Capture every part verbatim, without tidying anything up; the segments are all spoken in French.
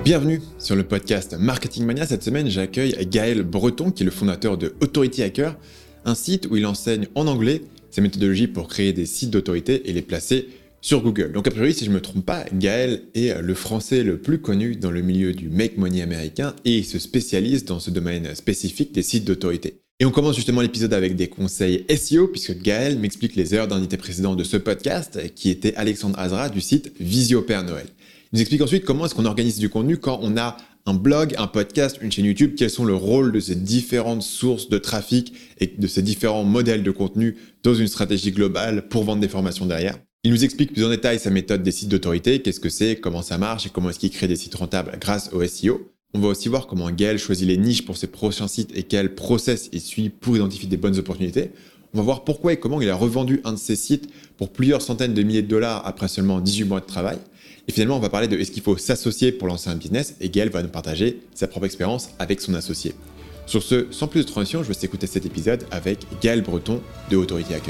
Bienvenue sur le podcast Marketing Mania. Cette semaine, j'accueille Gaël Breton, qui est le fondateur de Authority Hacker, un site où il enseigne en anglais ses méthodologies pour créer des sites d'autorité et les placer sur Google. Donc a priori, si je ne me trompe pas, Gaël est le français le plus connu dans le milieu du make money américain et il se spécialise dans ce domaine spécifique des sites d'autorité. Et on commence justement l'épisode avec des conseils S E O, puisque Gaël m'explique les erreurs d'un invité précédent de ce podcast, qui était Alexandre Azra du site Visio Père Noël. Il nous explique ensuite comment est-ce qu'on organise du contenu quand on a un blog, un podcast, une chaîne YouTube, quels sont le rôle de ces différentes sources de trafic et de ces différents modèles de contenu dans une stratégie globale pour vendre des formations derrière. Il nous explique plus en détail sa méthode des sites d'autorité, qu'est-ce que c'est, comment ça marche et comment est-ce qu'il crée des sites rentables grâce au S E O. On va aussi voir comment Gaël choisit les niches pour ses prochains sites et quel process il suit pour identifier des bonnes opportunités. On va voir pourquoi et comment il a revendu un de ses sites pour plusieurs centaines de milliers de dollars après seulement dix-huit mois de travail. Et finalement, on va parler de est-ce qu'il faut s'associer pour lancer un business et Gaël va nous partager sa propre expérience avec son associé. Sur ce, sans plus de transition, je vais écouter cet épisode avec Gaël Breton de Authority Hacker.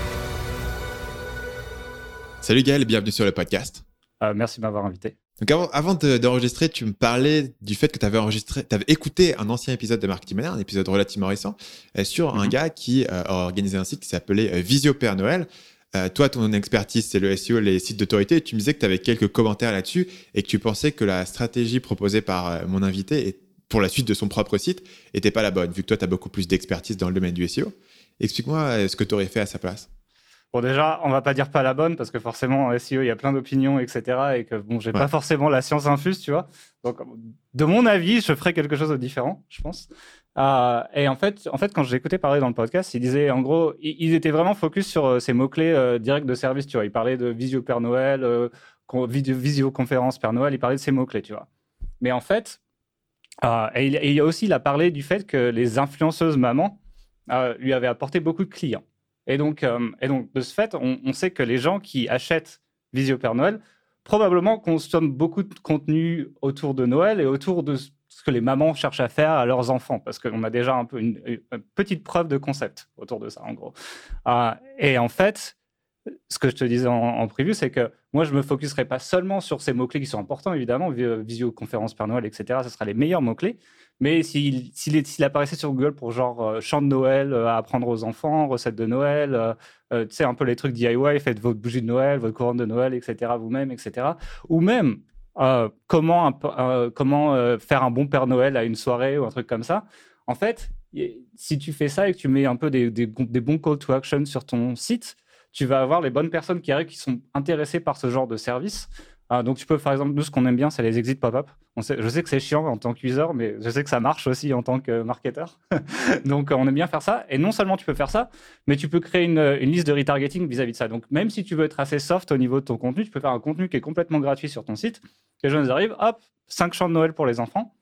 Salut Gaël, bienvenue sur le podcast. Euh, merci de m'avoir invité. Donc avant, avant de, d'enregistrer, tu me parlais du fait que tu avais enregistré, tu avais écouté un ancien épisode de Marketing Mania, un épisode relativement récent, euh, sur mm-hmm. un gars qui euh, a organisé un site qui s'appelait euh, Visio Père Noël. Euh, toi, ton expertise, c'est le S E O, les sites d'autorité. Et tu me disais que tu avais quelques commentaires là-dessus et que tu pensais que la stratégie proposée par euh, mon invité et pour la suite de son propre site n'était pas la bonne, vu que toi, tu as beaucoup plus d'expertise dans le domaine du S E O. Explique-moi euh, ce que tu aurais fait à sa place. Bon, déjà, on va pas dire pas la bonne, parce que forcément, en S E O, il y a plein d'opinions, et cetera. Et que, bon, j'ai ouais. pas forcément la science infuse, tu vois. Donc, de mon avis, je ferais quelque chose de différent, je pense. Euh, et en fait, en fait, quand je l'écoutais parler dans le podcast, il disait, en gros, il, il était vraiment focus sur euh, ces mots-clés euh, directs de service, tu vois. Il parlait de Visio Père Noël, euh, vidéo, visioconférence Père Noël, il parlait de ces mots-clés, tu vois. Mais en fait, euh, et, il, et il y a aussi, il a parlé du fait que les influenceuses mamans euh, lui avaient apporté beaucoup de clients. Et donc, euh, et donc, de ce fait, on, on sait que les gens qui achètent Visio Père Noël probablement consomment beaucoup de contenu autour de Noël et autour de ce que les mamans cherchent à faire à leurs enfants, parce qu'on a déjà un peu une, une petite preuve de concept autour de ça, en gros. Euh, et en fait, ce que je te disais en, en preview, c'est que moi, je ne me focuserai pas seulement sur ces mots-clés qui sont importants, évidemment, visioconférence Père Noël, et cetera. Ce sera les meilleurs mots-clés. Mais s'il, s'il, s'il apparaissait sur Google pour genre euh, chant de Noël euh, à apprendre aux enfants, recettes de Noël, euh, euh, tu sais, un peu les trucs D I Y, faites votre bougie de Noël, votre couronne de Noël, et cetera, vous-même, et cetera. Ou même euh, comment, un, euh, comment euh, faire un bon Père Noël à une soirée ou un truc comme ça. En fait, y, si tu fais ça et que tu mets un peu des, des, des bons call to action sur ton site, tu vas avoir les bonnes personnes qui arrivent, qui sont intéressées par ce genre de service. Euh, donc, tu peux, par exemple, nous, ce qu'on aime bien, c'est les exit pop-up. On sait, je sais que c'est chiant en tant qu'user, mais je sais que ça marche aussi en tant que marketeur. Donc, on aime bien faire ça. Et non seulement tu peux faire ça, mais tu peux créer une, une liste de retargeting vis-à-vis de ça. Donc, même si tu veux être assez soft au niveau de ton contenu, tu peux faire un contenu qui est complètement gratuit sur ton site. Les gens arrivent, hop, cinq chants de Noël pour les enfants.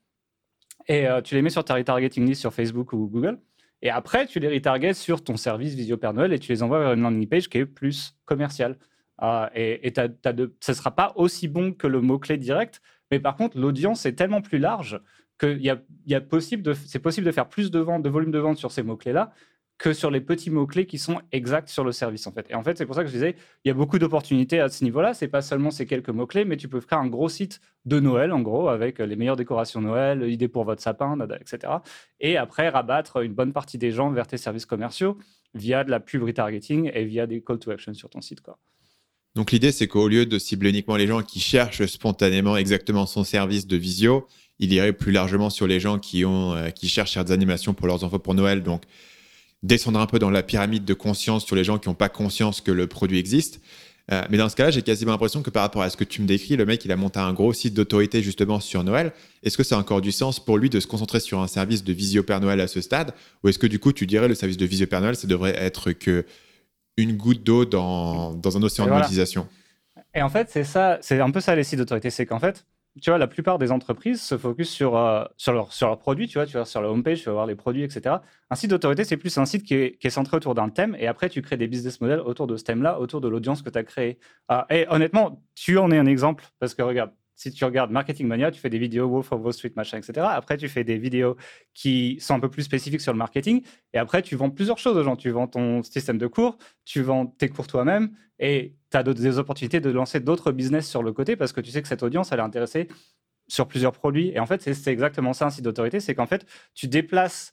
Et euh, tu les mets sur ta retargeting list sur Facebook ou Google. Et après, tu les retargets sur ton service Visio Père Noël et tu les envoies vers une landing page qui est plus commerciale. Euh, et et t'as, t'as de, ce ne sera pas aussi bon que le mot-clé direct, mais par contre, l'audience est tellement plus large que y a, y a possible de, c'est possible de faire plus de ventes, de volume de vente sur ces mots-clés-là que sur les petits mots-clés qui sont exacts sur le service, en fait. Et en fait, c'est pour ça que je disais, il y a beaucoup d'opportunités à ce niveau-là. Ce n'est pas seulement ces quelques mots-clés, mais tu peux faire un gros site de Noël, en gros, avec les meilleures décorations Noël, idées pour votre sapin, et cetera. Et après, rabattre une bonne partie des gens vers tes services commerciaux via de la pub retargeting et via des call to action sur ton site, quoi. Donc, l'idée, c'est qu'au lieu de cibler uniquement les gens qui cherchent spontanément exactement son service de visio, il irait plus largement sur les gens qui, ont, euh, qui cherchent des animations pour leurs enfants pour Noël. Donc, descendre un peu dans la pyramide de conscience sur les gens qui n'ont pas conscience que le produit existe. Euh, mais dans ce cas-là, j'ai quasiment l'impression que par rapport à ce que tu me décris, le mec, il a monté un gros site d'autorité justement sur Noël. Est-ce que ça a encore du sens pour lui de se concentrer sur un service de Visio Père Noël à ce stade? Ou est-ce que du coup, tu dirais le service de Visio Père Noël, ça devrait être qu'une goutte d'eau dans, dans un océan de voilà. monétisation? Et en fait, c'est ça, c'est un peu ça les sites d'autorité. C'est qu'en fait, tu vois, la plupart des entreprises se focusent sur, euh, sur, leur, sur leurs produits. Tu vois, tu vas sur la homepage, tu vas voir les produits, et cetera. Un site d'autorité, c'est plus un site qui est, qui est centré autour d'un thème. Et après, tu crées des business models autour de ce thème-là, autour de l'audience que tu as créée. Euh, et honnêtement, tu en es un exemple. Parce que regarde, si tu regardes Marketing Mania, tu fais des vidéos Wolf of Wall Street, machin, et cetera. Après, tu fais des vidéos qui sont un peu plus spécifiques sur le marketing. Et après, tu vends plusieurs choses aux gens. Tu vends ton système de cours, tu vends tes cours toi-même. Et tu as des opportunités de lancer d'autres business sur le côté parce que tu sais que cette audience, elle est intéressée sur plusieurs produits. Et en fait, c'est, c'est exactement ça un site d'autorité, c'est qu'en fait, tu déplaces,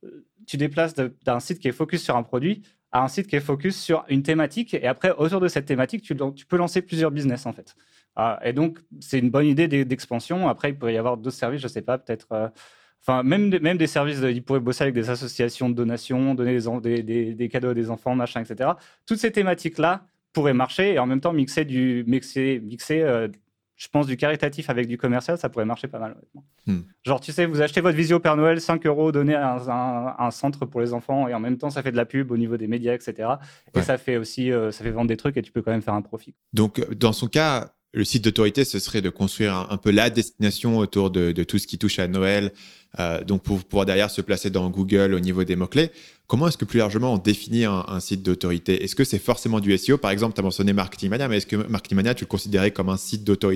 tu déplaces de, d'un site qui est focus sur un produit à un site qui est focus sur une thématique. Et après, autour de cette thématique, tu, tu peux lancer plusieurs business, en fait. Euh, et donc, c'est une bonne idée d'expansion. Après, il pourrait y avoir d'autres services, je ne sais pas, peut-être... Euh, Enfin, même, même des services, de, ils pourraient bosser avec des associations de donations, donner des, des, des, des cadeaux à des enfants, machin, et cetera. Toutes ces thématiques-là pourraient marcher et en même temps mixer, du, mixer, mixer euh, je pense, du caritatif avec du commercial, ça pourrait marcher pas mal. Hmm. Genre, tu sais, vous achetez votre visio Père Noël, cinq euros donnés à un, un, un centre pour les enfants et en même temps, ça fait de la pub au niveau des médias, et cetera. Et ouais. ça fait aussi euh, ça fait vendre des trucs et tu peux quand même faire un profit. Donc, dans son cas, le site d'autorité, ce serait de construire un, un peu la destination autour de, de tout ce qui touche à Noël, euh, donc pour pouvoir derrière se placer dans Google au niveau des mots-clés. Comment est-ce que plus largement on définit un, un site d'autorité ? Est-ce que c'est forcément du S E O ? Par exemple, tu as mentionné Marketing Mania, mais est-ce que Marketing Mania, tu le considérais comme un site d'autorité ?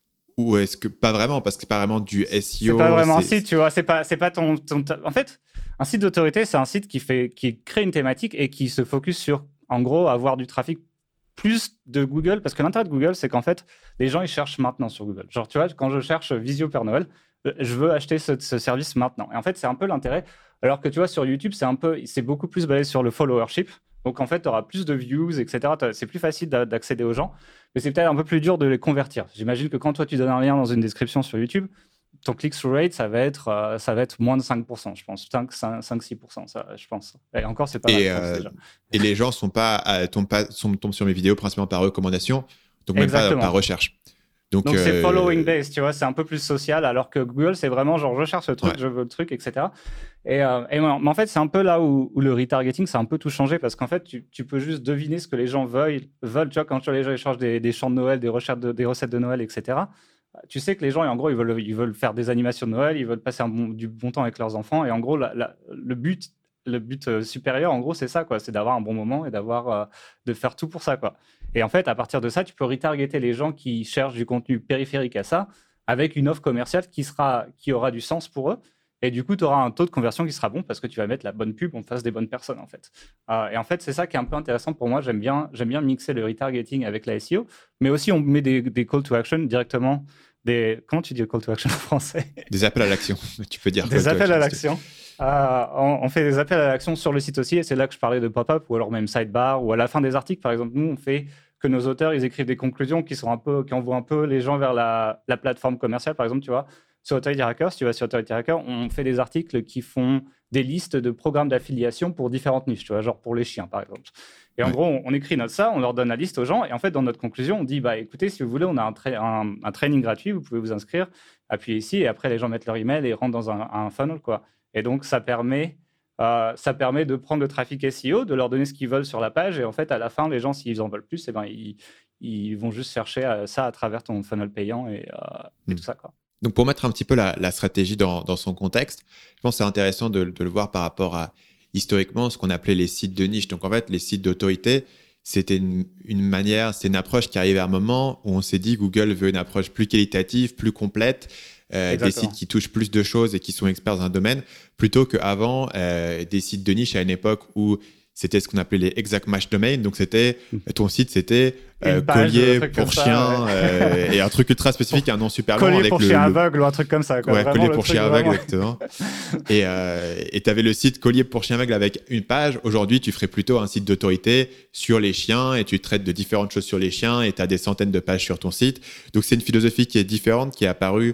Ou est-ce que pas vraiment, parce que c'est pas vraiment du S E O ? C'est pas vraiment c'est... un site, tu vois, c'est pas, c'est pas ton, ton... En fait, un site d'autorité, c'est un site qui, fait, qui crée une thématique et qui se focus sur, en gros, avoir du trafic plus de Google, parce que l'intérêt de Google, c'est qu'en fait, les gens, ils cherchent maintenant sur Google. Genre, tu vois, quand je cherche Visio Père Noël, je veux acheter ce, ce service maintenant. Et en fait, c'est un peu l'intérêt. Alors que tu vois, sur YouTube, c'est, un peu, c'est beaucoup plus basé sur le followership. Donc, en fait, tu auras plus de views, et cetera. C'est plus facile d'accéder aux gens, mais c'est peut-être un peu plus dur de les convertir. J'imagine que quand toi, tu donnes un lien dans une description sur YouTube, ton click-through rate, ça va être, euh, ça va être moins de cinq pour cent, je pense. cinq à six pour cent, ça, je pense. Et encore, c'est pas et, mal, euh, déjà. Et les gens sont pas, euh, tombent, pas sont, tombent sur mes vidéos principalement par recommandation, donc même Exactement. pas par recherche. Donc, donc euh... c'est following based, tu vois, c'est un peu plus social, alors que Google, c'est vraiment genre, je cherche le truc, ouais. je veux le truc, et cetera. Et, euh, et mais en fait, c'est un peu là où, où le retargeting, c'est un peu tout changé, parce qu'en fait, tu, tu peux juste deviner ce que les gens veulent. veulent tu vois, quand tu vois, les gens échangent des, des chants de Noël, des, de, des recettes de Noël, et cetera, tu sais que les gens, en gros, ils veulent, ils veulent faire des animations de Noël, ils veulent passer un bon, du bon temps avec leurs enfants. Et en gros, la, la, le but, le but euh, supérieur, en gros, c'est ça, quoi. C'est d'avoir un bon moment et d'avoir, euh, de faire tout pour ça, quoi. Et en fait, à partir de ça, tu peux retargeter les gens qui cherchent du contenu périphérique à ça avec une offre commerciale qui, sera, qui aura du sens pour eux. Et du coup, tu auras un taux de conversion qui sera bon parce que tu vas mettre la bonne pub en face des bonnes personnes, en fait. Euh, et en fait, c'est ça qui est un peu intéressant pour moi. J'aime bien, j'aime bien mixer le retargeting avec la S E O, mais aussi on met des, des call to action directement. Des... Comment tu dis call to action en français ? Des appels à l'action, tu peux dire. Des appels à l'action. Euh, on, on fait des appels à l'action sur le site aussi, et c'est là que je parlais de pop-up, ou alors même sidebar, ou à la fin des articles, par exemple. Nous, on fait que nos auteurs, ils écrivent des conclusions qui, sont un peu, qui envoient un peu les gens vers la, la plateforme commerciale. Par exemple, tu vois, sur Authority Hacker, si tu vas sur Authority Hacker, on fait des articles qui font des listes de programmes d'affiliation pour différentes niches, tu vois, genre pour les chiens, par exemple. Et en ouais. gros, on, on écrit notre ça, on leur donne la liste aux gens, et en fait, dans notre conclusion, on dit, bah, écoutez, si vous voulez, on a un, tra- un, un training gratuit, vous pouvez vous inscrire, appuyez ici, et après, les gens mettent leur email et rentrent dans un, un funnel, quoi. Et donc, ça permet, euh, ça permet de prendre le trafic S E O, de leur donner ce qu'ils veulent sur la page, et en fait, à la fin, les gens, s'ils en veulent plus, eh ben, ils, ils vont juste chercher ça à travers ton funnel payant et, euh, et mmh. tout ça, quoi. Donc, pour mettre un petit peu la, la stratégie dans, dans son contexte, je pense que c'est intéressant de, de le voir par rapport à, historiquement, ce qu'on appelait les sites de niche. Donc, en fait, les sites d'autorité, c'était une, une manière, c'est une approche qui arrivait à un moment où on s'est dit Google veut une approche plus qualitative, plus complète, euh, des sites qui touchent plus de choses et qui sont experts dans un domaine, plutôt qu'avant euh, des sites de niche à une époque où c'était ce qu'on appelait les exact match domain. Donc, c'était, ton site, c'était euh, page, collier pour ça, chien ouais. euh, et un truc ultra spécifique, un nom super long. Collier avec pour le, chien le... aveugle ou un truc comme ça. Quoi. Ouais, vraiment, collier pour chien aveugle, vraiment... exactement. et euh, et tu avais le site collier pour chien aveugle avec une page. Aujourd'hui, tu ferais plutôt un site d'autorité sur les chiens et tu traites de différentes choses sur les chiens et tu as des centaines de pages sur ton site. Donc, c'est une philosophie qui est différente, qui est apparue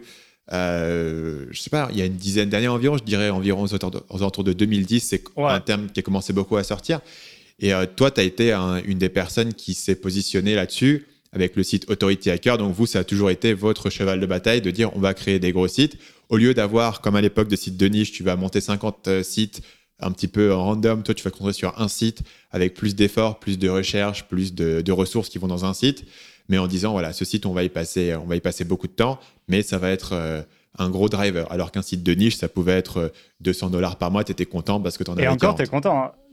Euh, je sais pas, il y a une dizaine d'années environ, je dirais environ aux alentours de deux mille dix, c'est ouais. un terme qui a commencé beaucoup à sortir. Et euh, toi, tu as été un, une des personnes qui s'est positionnée là-dessus avec le site Authority Hacker. Donc, vous, ça a toujours été votre cheval de bataille de dire on va créer des gros sites. Au lieu d'avoir, comme à l'époque de sites de niche, tu vas monter cinquante euh, sites un petit peu en random. Toi, tu vas te concentrer sur un site avec plus d'efforts, plus de recherche, plus de, de ressources qui vont dans un site. Mais en disant, voilà, ce site, on va y passer, on va y passer beaucoup de temps, mais ça va être euh, un gros driver. Alors qu'un site de niche, ça pouvait être deux cents dollars par mois, tu étais content parce que tu en avais Et encore, quarante. tu es content. Hein.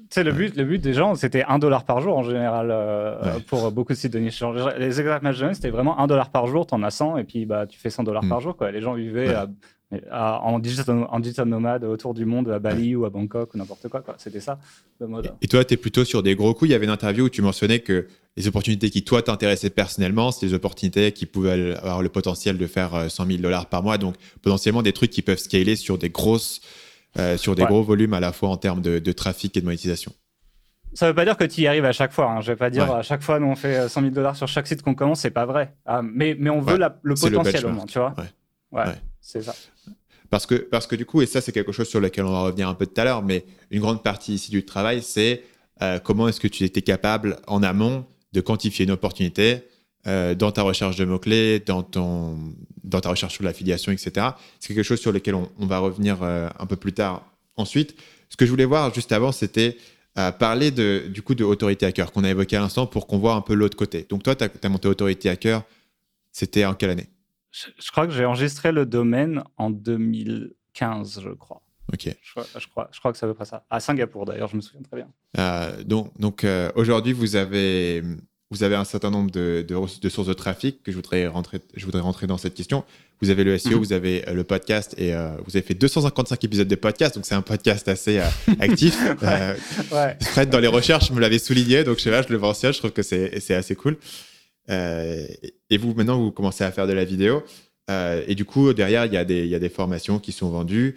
sais, le, but, le but des gens, c'était un dollar par jour en général euh, ouais. pour beaucoup de sites de niche. Les exact match de c'était vraiment un dollar par jour, t'en as cent, et puis bah, tu fais cent dollars mm. par jour. Quoi. Les gens vivaient ouais. à, à, en, digital, en digital nomade autour du monde, à Bali ouais. ou à Bangkok ou n'importe quoi. quoi. C'était ça le mode. Et, et toi, tu es plutôt sur des gros coups. Il y avait une interview où tu mentionnais que les opportunités qui, toi, t'intéressaient personnellement, c'est les opportunités qui pouvaient avoir le potentiel de faire cent mille dollars par mois. Donc, potentiellement, des trucs qui peuvent scaler sur des grosses. Euh, sur des ouais. gros volumes à la fois en termes de, de trafic et de monétisation. Ça ne veut pas dire que tu y arrives à chaque fois. Hein. Je ne vais pas dire ouais. à chaque fois, nous, on fait cent mille dollars sur chaque site qu'on commence. Ce n'est pas vrai. Ah, mais, mais on veut ouais. la, le c'est potentiel le au moins, tu vois. Ouais. Ouais, ouais. c'est ça. Parce que, parce que du coup, et ça, c'est quelque chose sur lequel on va revenir un peu tout à l'heure, mais une grande partie ici du travail, c'est euh, comment est-ce que tu étais capable, en amont, de quantifier une opportunité euh, dans ta recherche de mots-clés, dans, ton, dans ta recherche sur l'affiliation, et cetera. C'est quelque chose sur lequel on, on va revenir euh, un peu plus tard. Ensuite, ce que je voulais voir juste avant, c'était euh, parler de, du coup de Authority Hacker qu'on a évoqué à l'instant pour qu'on voit un peu l'autre côté. Donc toi, tu as monté Authority Hacker, c'était en quelle année ? je, je crois que j'ai enregistré le domaine en deux mille quinze, je crois. Ok. Je, je, crois, je crois que c'est à peu près ça. À Singapour, d'ailleurs, je me souviens très bien. Euh, donc donc euh, aujourd'hui, vous avez, vous avez un certain nombre de, de, de sources de trafic que je voudrais rentrer, je voudrais rentrer dans cette question. Vous avez le S E O, mm-hmm. vous avez euh, le podcast et euh, vous avez fait deux cent cinquante-cinq épisodes de podcast, donc c'est un podcast assez euh, actif. ouais. Euh, ouais. Fred, dans les recherches, je me l'avais souligné, donc je sais pas, je le mentionne, je trouve que c'est, c'est assez cool. Euh, et vous, maintenant, vous commencez à faire de la vidéo. Euh, et du coup, derrière, il y a des, il y a des formations qui sont vendues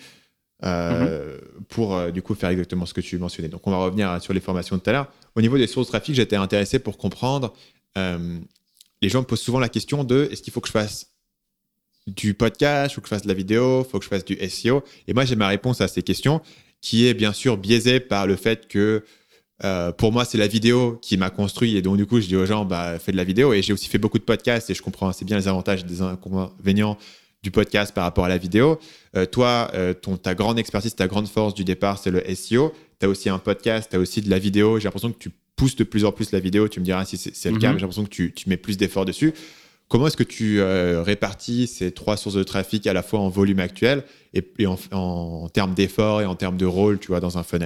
euh, mm-hmm. pour, euh, du coup, faire exactement ce que tu mentionnais. Donc, on va revenir sur les formations tout à l'heure. Au niveau des sources de trafic, j'étais intéressé pour comprendre. Euh, les gens me posent souvent la question de est-ce qu'il faut que je fasse du podcast, il faut que je fasse de la vidéo, il faut que je fasse du S E O. Et moi, j'ai ma réponse à ces questions qui est bien sûr biaisée par le fait que euh, pour moi, c'est la vidéo qui m'a construit. Et donc, du coup, je dis aux gens, bah, fais de la vidéo. Et j'ai aussi fait beaucoup de podcasts et je comprends assez bien les avantages et les inconvénients du podcast par rapport à la vidéo. Euh, toi, euh, ton, ta grande expertise, ta grande force du départ, c'est le S E O. Tu as aussi un podcast, tu as aussi de la vidéo. J'ai l'impression que tu pousses de plus en plus la vidéo. Tu me diras si c'est, c'est le mm-hmm. cas, mais j'ai l'impression que tu, tu mets plus d'efforts dessus. Comment est-ce que tu euh, répartis ces trois sources de trafic à la fois en volume actuel et, et en, en, en termes d'efforts et en termes de rôle, tu vois, dans un funnel ?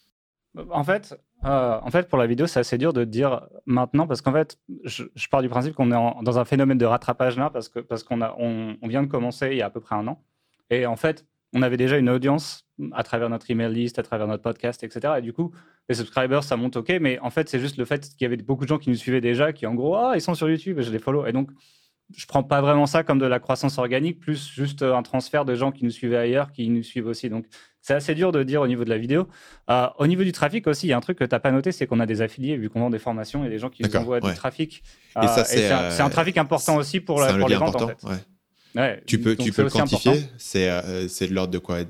En fait, euh, en fait, pour la vidéo, c'est assez dur de dire maintenant parce qu'en fait, je, je pars du principe qu'on est en, dans un phénomène de rattrapage là parce, que, parce qu'on a, on, on vient de commencer il y a à peu près un an. Et en fait, on avait déjà une audience à travers notre email list, à travers notre podcast, et cetera. Et du coup, les subscribers, ça monte OK, mais en fait, c'est juste le fait qu'il y avait beaucoup de gens qui nous suivaient déjà, qui en gros, ah, ils sont sur YouTube et je les follow. Et donc, je prends pas vraiment ça comme de la croissance organique, plus juste un transfert de gens qui nous suivaient ailleurs, qui nous suivent aussi. Donc, c'est assez dur de dire au niveau de la vidéo. Euh, au niveau du trafic aussi, il y a un truc que tu n'as pas noté, c'est qu'on a des affiliés, vu qu'on vend des formations et des gens qui D'accord, nous envoient ouais. du trafic. Et, euh, ça, c'est, et c'est, un, c'est un trafic important aussi pour, la, pour les ventes, important, en fait. Ouais. Ouais, tu peux, tu peux le quantifier c'est, euh, c'est de l'ordre de quoi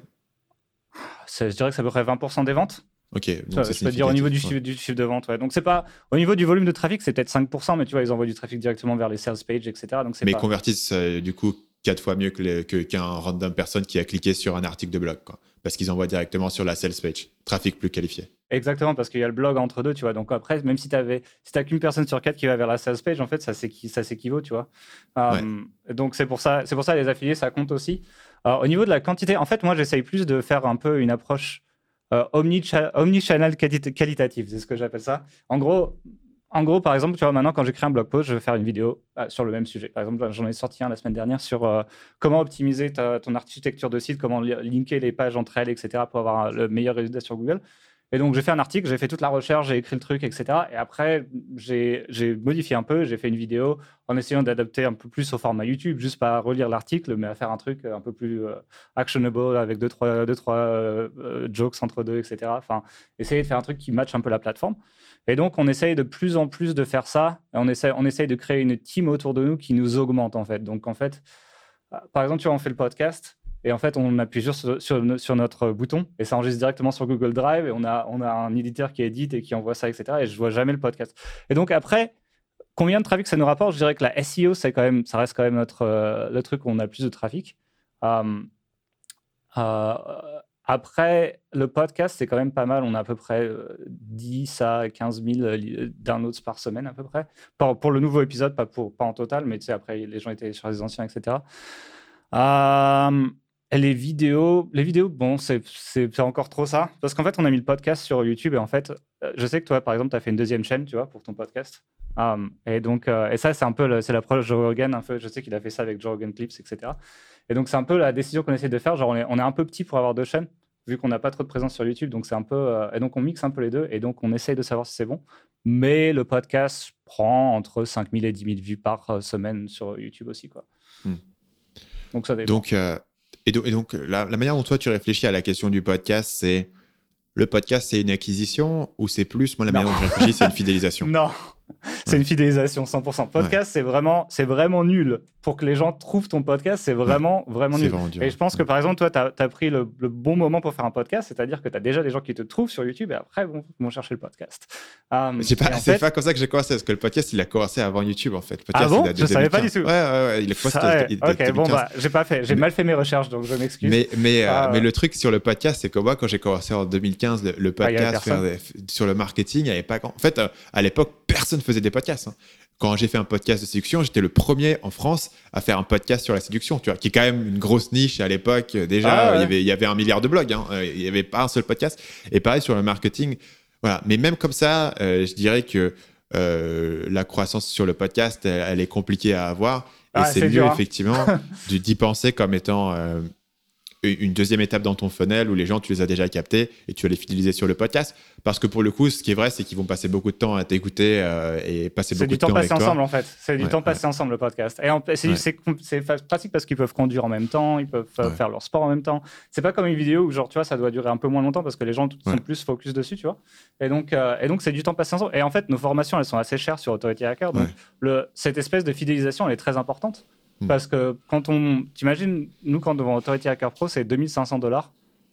c'est, Je dirais que c'est à peu près vingt pour cent des ventes. Ok, donc ça, je peux te dire au niveau du, ouais. chiffre, du chiffre de vente. Ouais. Donc c'est pas au niveau du volume de trafic, c'est peut-être cinq pour cent, mais tu vois, ils envoient du trafic directement vers les sales pages, et cetera. Donc c'est mais pas... ils convertissent euh, du coup quatre fois mieux que les, que, qu'un random personne qui a cliqué sur un article de blog, quoi. Parce qu'ils envoient directement sur la sales page, trafic plus qualifié. Exactement, parce qu'il y a le blog entre deux, tu vois. Donc après, même si tu avais, si t'as qu'une personne sur quatre qui va vers la sales page, en fait, ça, s'équ... ça s'équivaut, tu vois. Ouais. Um, donc c'est pour ça, c'est pour ça les affiliés, ça compte aussi. Alors, au niveau de la quantité, en fait, moi, j'essaye plus de faire un peu une approche Euh, omnicha- omnichannel quali- qualitatif, c'est ce que j'appelle ça. En gros, en gros, par exemple, tu vois, maintenant, quand j'écris un blog post, je vais faire une vidéo euh, sur le même sujet. Par exemple, j'en ai sorti un la semaine dernière sur euh, comment optimiser ta, ton architecture de site, comment li- linker les pages entre elles, et cetera, pour avoir le meilleur résultat sur Google. Et donc, j'ai fait un article, j'ai fait toute la recherche, j'ai écrit le truc, et cetera. Et après, j'ai, j'ai modifié un peu, j'ai fait une vidéo en essayant d'adapter un peu plus au format YouTube, juste pas à relire l'article, mais à faire un truc un peu plus euh, actionable avec deux, trois, deux, trois euh, jokes entre deux, et cetera. Enfin, essayer de faire un truc qui matche un peu la plateforme. Et donc, on essaye de plus en plus de faire ça. Et on essaye, on essaye de créer une team autour de nous qui nous augmente, en fait. Donc, en fait, par exemple, tu vois, on fait le podcast. Et en fait, on appuie sur, sur, sur notre bouton et ça enregistre directement sur Google Drive. Et on a, on a un éditeur qui édite et qui envoie ça, et cetera. Et je ne vois jamais le podcast. Et donc après, combien de trafic ça nous rapporte ? Je dirais que la S E O, c'est quand même, ça reste quand même notre, euh, le truc où on a le plus de trafic. Euh, euh, après, le podcast, c'est quand même pas mal. On a à peu près dix à quinze mille downloads par semaine à peu près. Pour, pour le nouveau épisode, pas, pour, pas en total, mais tu sais, après, les gens étaient sur les anciens, et cetera. Euh, les vidéos, les vidéos, bon, c'est, c'est, c'est encore trop ça. Parce qu'en fait, on a mis le podcast sur YouTube et en fait, je sais que toi, par exemple, tu as fait une deuxième chaîne, tu vois, pour ton podcast. Um, et donc, euh, et ça, c'est un peu, le, c'est l'approche de Joe Rogan. Un peu, je sais qu'il a fait ça avec Joe Rogan Clips, et cetera. Et donc, c'est un peu la décision qu'on essaie de faire. Genre, on est, on est un peu petit pour avoir deux chaînes, vu qu'on n'a pas trop de présence sur YouTube. Donc, c'est un peu, euh, et donc, on mixe un peu les deux. Et donc, on essaye de savoir si c'est bon. Mais le podcast prend entre cinq mille et dix mille vues par semaine sur YouTube aussi, quoi. Hmm. Donc, ça dépend. Donc, euh, et, do- et donc la, la manière dont toi, tu réfléchis à la question du podcast, c'est le podcast, c'est une acquisition ou c'est plus, moi, la manière Non. dont je réfléchis, c'est une fidélisation? Non, c'est Ouais. une fidélisation cent pour cent. Podcast, Ouais. c'est vraiment, c'est vraiment nul. Pour que les gens trouvent ton podcast, c'est vraiment, vraiment C'est nul. vraiment dur. Et je pense que, Ouais. par exemple, toi, tu as pris le, le bon moment pour faire un podcast, c'est-à-dire que tu as déjà des gens qui te trouvent sur YouTube et après, vont, vont chercher le podcast. Um, C'est pas, et en c'est fait- pas comme ça que j'ai commencé, parce que le podcast, il a commencé avant YouTube, en fait. Le podcast, Ah bon il date de Je savais pas deux mille quinze. du tout. Ouais, ouais, ouais. Il est post- Ça, ouais. il date de Ok, bon, deux mille quinze. bah, j'ai pas fait, j'ai Mais- mal fait mes recherches, donc je m'excuse. Mais, mais, euh, Ah, mais ouais. le truc sur le podcast, c'est que moi, quand j'ai commencé en deux mille quinze, le, le Ah, il y avait podcast, faire des- sur le marketing, il n'y avait pas grand... En fait, euh, à l'époque, personne faisait des podcasts. Hein. Quand j'ai fait un podcast de séduction, j'étais le premier en France à faire un podcast sur la séduction, tu vois, qui est quand même une grosse niche à l'époque. Déjà, Ah, ouais. il, y avait, il y avait un milliard de blogs, hein. Il n'y avait pas un seul podcast. Et pareil sur le marketing. Voilà. Mais même comme ça, euh, je dirais que euh, la croissance sur le podcast, elle, elle est compliquée à avoir. Et Ah, c'est, c'est mieux, dur, hein. effectivement, de- d'y penser comme étant... Euh, une deuxième étape dans ton funnel où les gens, tu les as déjà captés et tu vas les fidéliser sur le podcast. Parce que pour le coup, ce qui est vrai, c'est qu'ils vont passer beaucoup de temps à t'écouter euh, et passer C'est beaucoup du de temps temps avec passé toi. ensemble, en fait. C'est du Ouais, temps passé ouais. ensemble, le podcast. Et en, c'est, Ouais. c'est, c'est pratique parce qu'ils peuvent conduire en même temps, ils peuvent euh, Ouais. faire leur sport en même temps. C'est pas comme une vidéo où, genre, tu vois, ça doit durer un peu moins longtemps parce que les gens sont Ouais. plus focus dessus, tu vois. Et donc, euh, et donc, c'est du temps passé ensemble. Et en fait, nos formations, elles sont assez chères sur Authority Hacker. Donc, Ouais. le, cette espèce de fidélisation, elle est très importante. Mm. Parce que quand on. T'imagines, nous, quand devant Authority Hacker Pro, c'est deux mille cinq cents dollars.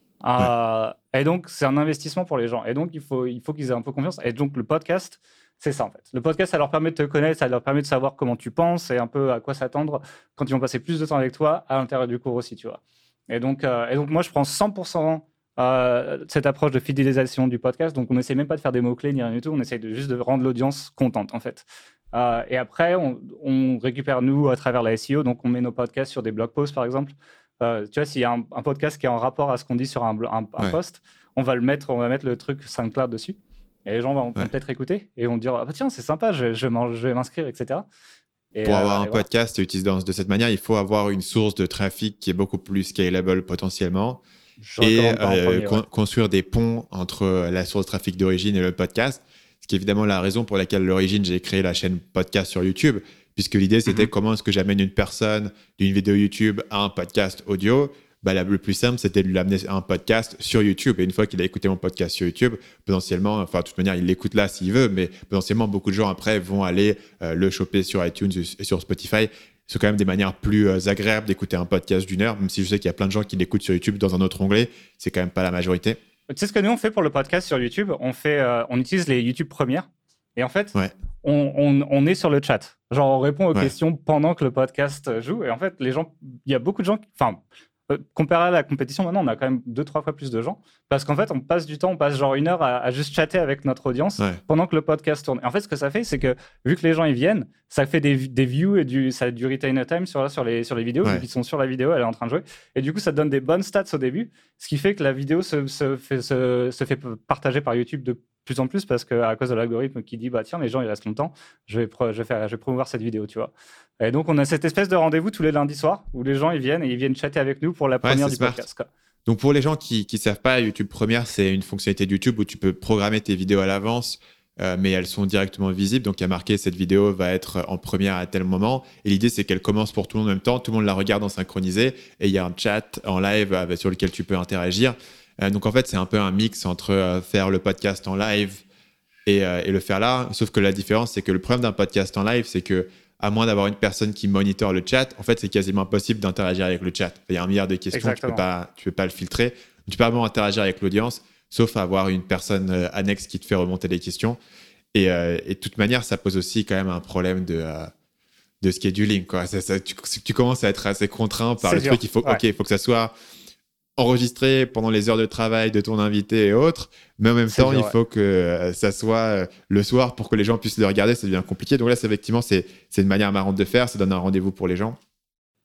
Euh, et donc, c'est un investissement pour les gens. Et donc, il faut, il faut qu'ils aient un peu confiance. Et donc, le podcast, c'est ça, en fait. Le podcast, ça leur permet de te connaître, ça leur permet de savoir comment tu penses et un peu à quoi s'attendre quand ils vont passer plus de temps avec toi à l'intérieur du cours aussi, tu vois. Et donc, euh, et donc moi, je prends cent pour cent euh, cette approche de fidélisation du podcast. Donc, on n'essaie même pas de faire des mots-clés ni rien du tout. On essaie de, juste de rendre l'audience contente, en fait. Euh, et après, on, on récupère, nous, à travers la S E O. Donc, on met nos podcasts sur des blog posts, par exemple. Euh, tu vois, s'il y a un, un podcast qui est en rapport à ce qu'on dit sur un, un, un Ouais. post, on va le mettre, on va mettre le truc SoundCloud dessus. Et les gens vont, vont Ouais. peut-être écouter et vont dire ah bah tiens, c'est sympa, je, je, je vais m'inscrire, et cetera. Et Pour euh, avoir un et voilà. podcast utilisé de cette manière, il faut avoir une source de trafic qui est beaucoup plus scalable potentiellement Je et recommande pas en euh, premier, con- ouais. construire des ponts entre la source de trafic d'origine et le podcast. Ce qui est évidemment la raison pour laquelle à l'origine j'ai créé la chaîne podcast sur YouTube, puisque l'idée c'était Mhm. comment est-ce que j'amène une personne d'une vidéo YouTube à un podcast audio. Bah, la- le plus simple, c'était de l'amener à un podcast sur YouTube. Et une fois qu'il a écouté mon podcast sur YouTube, potentiellement, enfin, de toute manière, il l'écoute là s'il veut, mais potentiellement, beaucoup de gens après vont aller euh, le choper sur iTunes et sur Spotify. C'est quand même des manières plus euh, agréables d'écouter un podcast d'une heure, même si je sais qu'il y a plein de gens qui l'écoutent sur YouTube dans un autre onglet. C'est quand même pas la majorité. Tu sais ce que nous on fait pour le podcast sur YouTube? On fait, euh, on utilise les YouTube Premières. Et en fait, Ouais. on, on, on est sur le chat. Genre, on répond aux Ouais. questions pendant que le podcast joue. Et en fait, les gens, il y a beaucoup de gens, qui- enfin, euh, comparé à la compétition, maintenant, on a quand même deux, trois fois plus de gens. Parce qu'en fait, on passe du temps, on passe genre une heure à, à juste chatter avec notre audience Ouais. pendant que le podcast tourne. Et en fait, ce que ça fait, c'est que vu que les gens ils viennent, ça fait des, des views et du, ça, du retainer time sur, sur, les, sur les vidéos. Ouais. Vu qu'ils sont sur la vidéo, elle est en train de jouer. Et du coup, ça donne des bonnes stats au début, ce qui fait que la vidéo se, se, fait, se, se fait partager par YouTube de plus en plus parce qu'à cause de l'algorithme qui dit bah tiens, les gens ils restent longtemps, je vais, pro- je vais, faire, je vais promouvoir cette vidéo, tu vois. Et donc, on a cette espèce de rendez-vous tous les lundis soirs où les gens ils viennent et ils viennent chatter avec nous pour la première c'est du smart. podcast, quoi. Donc, pour les gens qui ne savent pas, YouTube Première, c'est une fonctionnalité de YouTube où tu peux programmer tes vidéos à l'avance, euh, mais elles sont directement visibles. Donc, il y a marqué cette vidéo va être en première à tel moment. Et l'idée, c'est qu'elle commence pour tout le monde en même temps. Tout le monde la regarde en synchronisé. Et il y a un chat en live euh, sur lequel tu peux interagir. Euh, donc, en fait, c'est un peu un mix entre euh, faire le podcast en live et, euh, et le faire là. Sauf que la différence, c'est que le problème d'un podcast en live, c'est que à moins d'avoir une personne qui monitore le chat, en fait, c'est quasiment impossible d'interagir avec le chat. Il y a un milliard de questions, Exactement. tu peux pas, tu peux pas le filtrer. Tu peux pas vraiment interagir avec l'audience, sauf avoir une personne euh, annexe qui te fait remonter les questions. Et, euh, et de toute manière, ça pose aussi quand même un problème de, euh, de scheduling, quoi. Ça, ça, tu, tu commences à être assez contraint par C'est le dur, truc. Il faut, ouais. ok, il faut que ça soit enregistré pendant les heures de travail de ton invité et autres, mais en même C'est temps, dur, il ouais. faut que euh, ça soit euh, le soir pour que les gens puissent le regarder. Ça devient compliqué. Donc là, c'est effectivement, c'est, c'est une manière marrante de faire. Ça donne un rendez-vous pour les gens.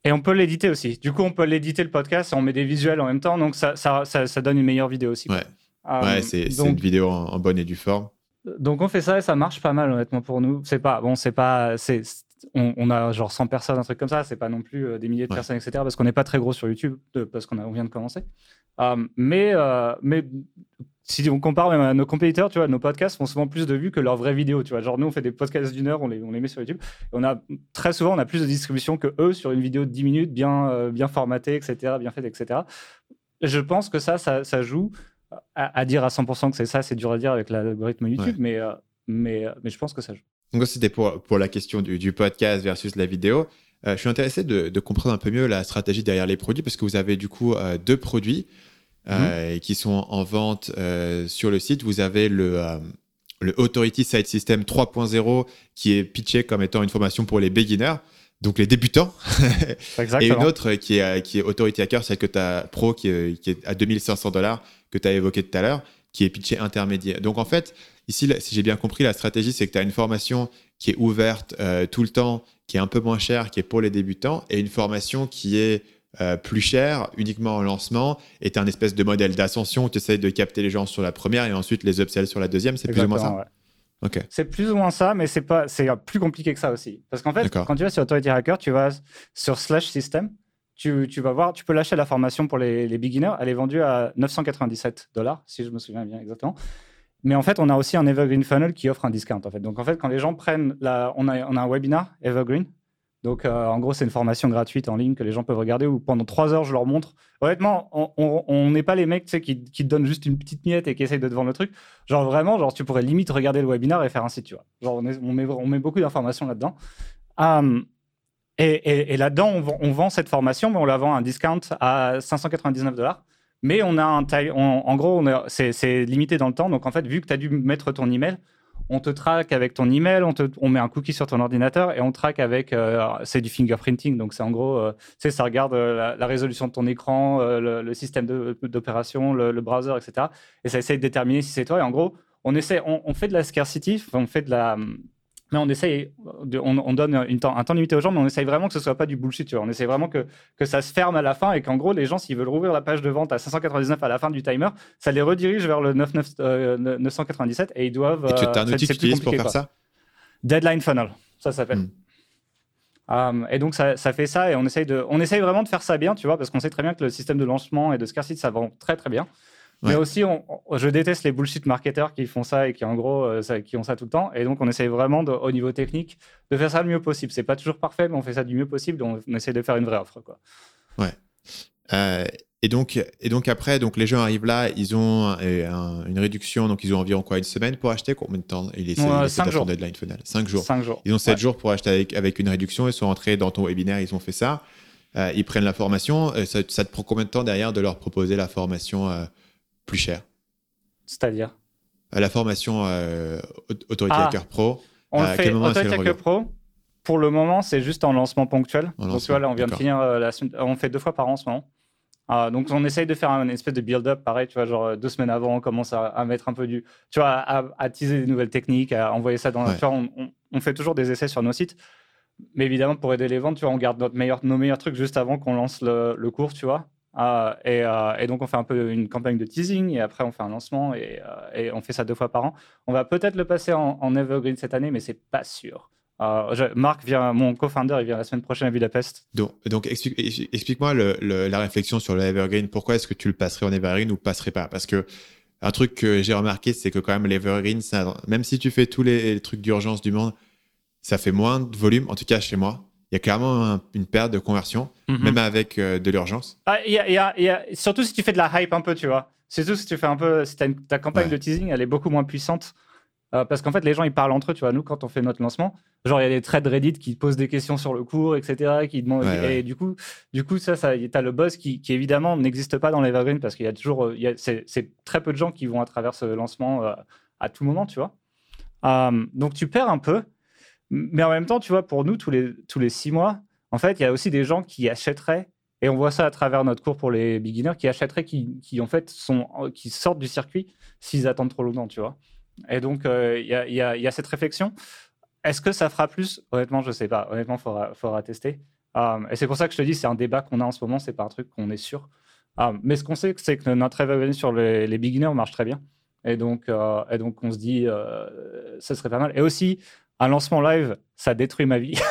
Et on peut l'éditer aussi. Du coup, on peut l'éditer le podcast et on met des visuels en même temps. Donc, ça, ça, ça, ça donne une meilleure vidéo aussi. Ouais, Euh, ouais c'est, c'est donc, une vidéo en, en bonne et due forme. Donc, on fait ça et ça marche pas mal, honnêtement, pour nous. C'est pas, bon, c'est pas, c'est, on, on a genre cent personnes, un truc comme ça. C'est pas non plus euh, des milliers de Ouais. personnes, et cetera. Parce qu'on n'est pas très gros sur YouTube, de, parce qu'on a, on vient de commencer. Euh, mais, euh, mais si on compare même à nos compétiteurs, tu vois, nos podcasts font souvent plus de vues que leurs vraies vidéos. Tu vois, genre nous, on fait des podcasts d'une heure, on les, on les met sur YouTube. Et on a très souvent, on a plus de distribution que eux sur une vidéo de dix minutes, bien, euh, bien formatée, et cetera, bien faite, et cetera. Je pense que ça, ça, ça joue. À, à dire à cent pour cent que c'est ça, c'est dur à dire avec l'algorithme YouTube, ouais. mais, euh, mais, mais je pense que ça joue. Donc, c'était pour, pour la question du, du podcast versus la vidéo. Euh, je suis intéressé de, de comprendre un peu mieux la stratégie derrière les produits parce que vous avez du coup euh, deux produits euh, mmh. qui sont en vente euh, sur le site. Vous avez le, euh, le Authority Site System trois point zéro qui est pitché comme étant une formation pour les beginners, donc les débutants. Et une autre qui est, qui est Authority Hacker, celle que tu as Pro, qui est, qui est à deux mille cinq cents dollars, que tu as évoqué tout à l'heure, qui est pitché intermédiaire. Donc en fait, ici, si j'ai bien compris, la stratégie, c'est que tu as une formation qui est ouverte euh, tout le temps, qui est un peu moins chère, qui est pour les débutants, et une formation qui est euh, plus chère, uniquement en lancement, et tu as un espèce de modèle d'ascension où tu essaies de capter les gens sur la première et ensuite les upsells sur la deuxième. C'est Exactement, plus ou moins ça ouais. Okay. C'est plus ou moins ça, mais c'est, pas, c'est plus compliqué que ça aussi. Parce qu'en fait, D'accord. quand tu vas sur Authority Hacker, tu vas sur Slash System, tu, tu vas voir, tu peux lâcher la formation pour les, les beginners. Elle est vendue à neuf cent quatre-vingt-dix-sept dollars, si je me souviens bien exactement. Mais en fait, on a aussi un Evergreen Funnel qui offre un discount. En fait. Donc, en fait, quand les gens prennent, la, on, a, on a un webinar Evergreen. Donc, euh, en gros, c'est une formation gratuite en ligne que les gens peuvent regarder où pendant trois heures, je leur montre. Honnêtement, on n'est pas les mecs tu sais, qui, qui te donnent juste une petite miette et qui essayent de te vendre le truc. Genre, vraiment, genre, tu pourrais limite regarder le webinar et faire un site, tu vois. Genre, on, est, on, met, on met beaucoup d'informations là-dedans. Um, et, et, et là-dedans, on vend, on vend cette formation, mais on la vend à un discount à cinq cent quatre-vingt-dix-neuf dollars. Mais on a un taille, on, en gros, on a, c'est, c'est limité dans le temps. Donc, en fait, vu que tu as dû mettre ton email, on te traque avec ton email, on, te, on met un cookie sur ton ordinateur et on traque avec, euh, c'est du fingerprinting, donc c'est en gros, euh, tu sais, ça regarde euh, la, la résolution de ton écran, euh, le, le système de, d'opération, le, le browser, et cetera. Et ça essaie de déterminer si c'est toi. Et en gros, on essaie, on, on fait de la scarcity, on fait de la, mais on essaye, de, on, on donne une temps, un temps limité aux gens, mais on essaye vraiment que ce soit pas du bullshit. Tu vois. On essaye vraiment que, que ça se ferme à la fin et qu'en gros, les gens, s'ils veulent rouvrir la page de vente à cinq cent quatre-vingt-dix-neuf à la fin du timer, ça les redirige vers le neuf cent quatre-vingt-dix-sept et ils doivent. Et tu as un outil que tu utilises pour faire quoi. ça Deadline Funnel, ça s'appelle. Mm. Um, et donc, ça, ça fait ça et on essaye, de, on essaye vraiment de faire ça bien, tu vois, parce qu'on sait très bien que le système de lancement et de scarcity, ça vend très, très bien. Ouais. Mais aussi, on, je déteste les bullshit marketeurs qui font ça et qui, en gros, euh, ça, qui ont ça tout le temps. Et donc, on essaye vraiment, de, au niveau technique, de faire ça le mieux possible. C'est pas toujours parfait, mais on fait ça du mieux possible. On, on essaie de faire une vraie offre, quoi. Ouais. Euh, et, donc, et donc, après, donc, les gens arrivent là, ils ont un, un, une réduction. Donc, ils ont environ quoi, une semaine pour acheter. Combien de temps il est, ouais, cinq jours. Deadline final cinq jours. cinq jours. Ils ont sept ouais. jours pour acheter avec, avec une réduction. Ils sont rentrés dans ton webinaire, ils ont fait ça. Euh, ils prennent la formation. Ça, ça te prend combien de temps derrière de leur proposer la formation euh, plus chère? C'est-à-dire la formation euh, Authority ah, Hacker Pro. On le fait Authority Hacker Pro. Pour le moment, c'est juste en lancement ponctuel. En donc, lancement, tu vois, là, on vient d'accord. de finir euh, la semaine. On fait deux fois par an en ce moment. Euh, donc, on essaye de faire une espèce de build-up, pareil, tu vois, genre deux semaines avant, on commence à, à mettre un peu du. Tu vois, à, à teaser des nouvelles techniques, à envoyer ça dans. Ouais. Tu vois, on, on, on fait toujours des essais sur nos sites. Mais évidemment, pour aider les ventes, tu vois, on garde notre meilleur, nos meilleurs trucs juste avant qu'on lance le, le cours, tu vois. Euh, et, euh, et donc, on fait un peu une campagne de teasing et après, on fait un lancement et, euh, et on fait ça deux fois par an. On va peut-être le passer en, en Evergreen cette année, mais c'est pas sûr. Euh, je, Marc vient, mon co-founder, il vient la semaine prochaine à Budapest. Donc, donc explique, explique-moi le, le, la réflexion sur le Evergreen. Pourquoi est-ce que tu le passerais en Evergreen ou passerais pas? Parce que un truc que j'ai remarqué, c'est que quand même l'Evergreen, ça, même si tu fais tous les, les trucs d'urgence du monde, ça fait moins de volume, en tout cas chez moi. Il y a clairement un, une perte de conversion, mm-hmm. même avec euh, de l'urgence. Ah, y a, y a, y a, surtout si tu fais de la hype un peu, tu vois. Surtout si tu fais un peu, si t'as une, ta campagne ouais. de teasing, elle est beaucoup moins puissante. Euh, parce qu'en fait, les gens, ils parlent entre eux, tu vois. Nous, quand on fait notre lancement, genre, il y a des threads Reddit qui posent des questions sur le cours, et cetera. Qui demandent, ouais, et ouais. du coup, du coup ça, ça t'as le buzz qui, qui évidemment, n'existe pas dans l'Evergreen parce qu'il y a toujours, il y a, c'est, c'est très peu de gens qui vont à travers ce lancement euh, à tout moment, tu vois. Euh, donc, tu perds un peu. Mais en même temps, tu vois, pour nous, tous les, tous les six mois, en fait, il y a aussi des gens qui achèteraient, et on voit ça à travers notre cours pour les beginners, qui achèteraient, qui, qui en fait, sont, qui sortent du circuit s'ils attendent trop longtemps, tu vois. Et donc, il euh, y, a, y, a, y a cette réflexion. Est-ce que ça fera plus? Honnêtement, je ne sais pas. Honnêtement, il faudra, faudra tester. Um, et c'est pour ça que je te dis, c'est un débat qu'on a en ce moment, c'est pas un truc qu'on est sûr. Um, mais ce qu'on sait, c'est que notre evergreen sur les, les beginners marche très bien. Et donc, euh, et donc on se dit, euh, ça serait pas mal. Et aussi, un lancement live, ça détruit ma vie.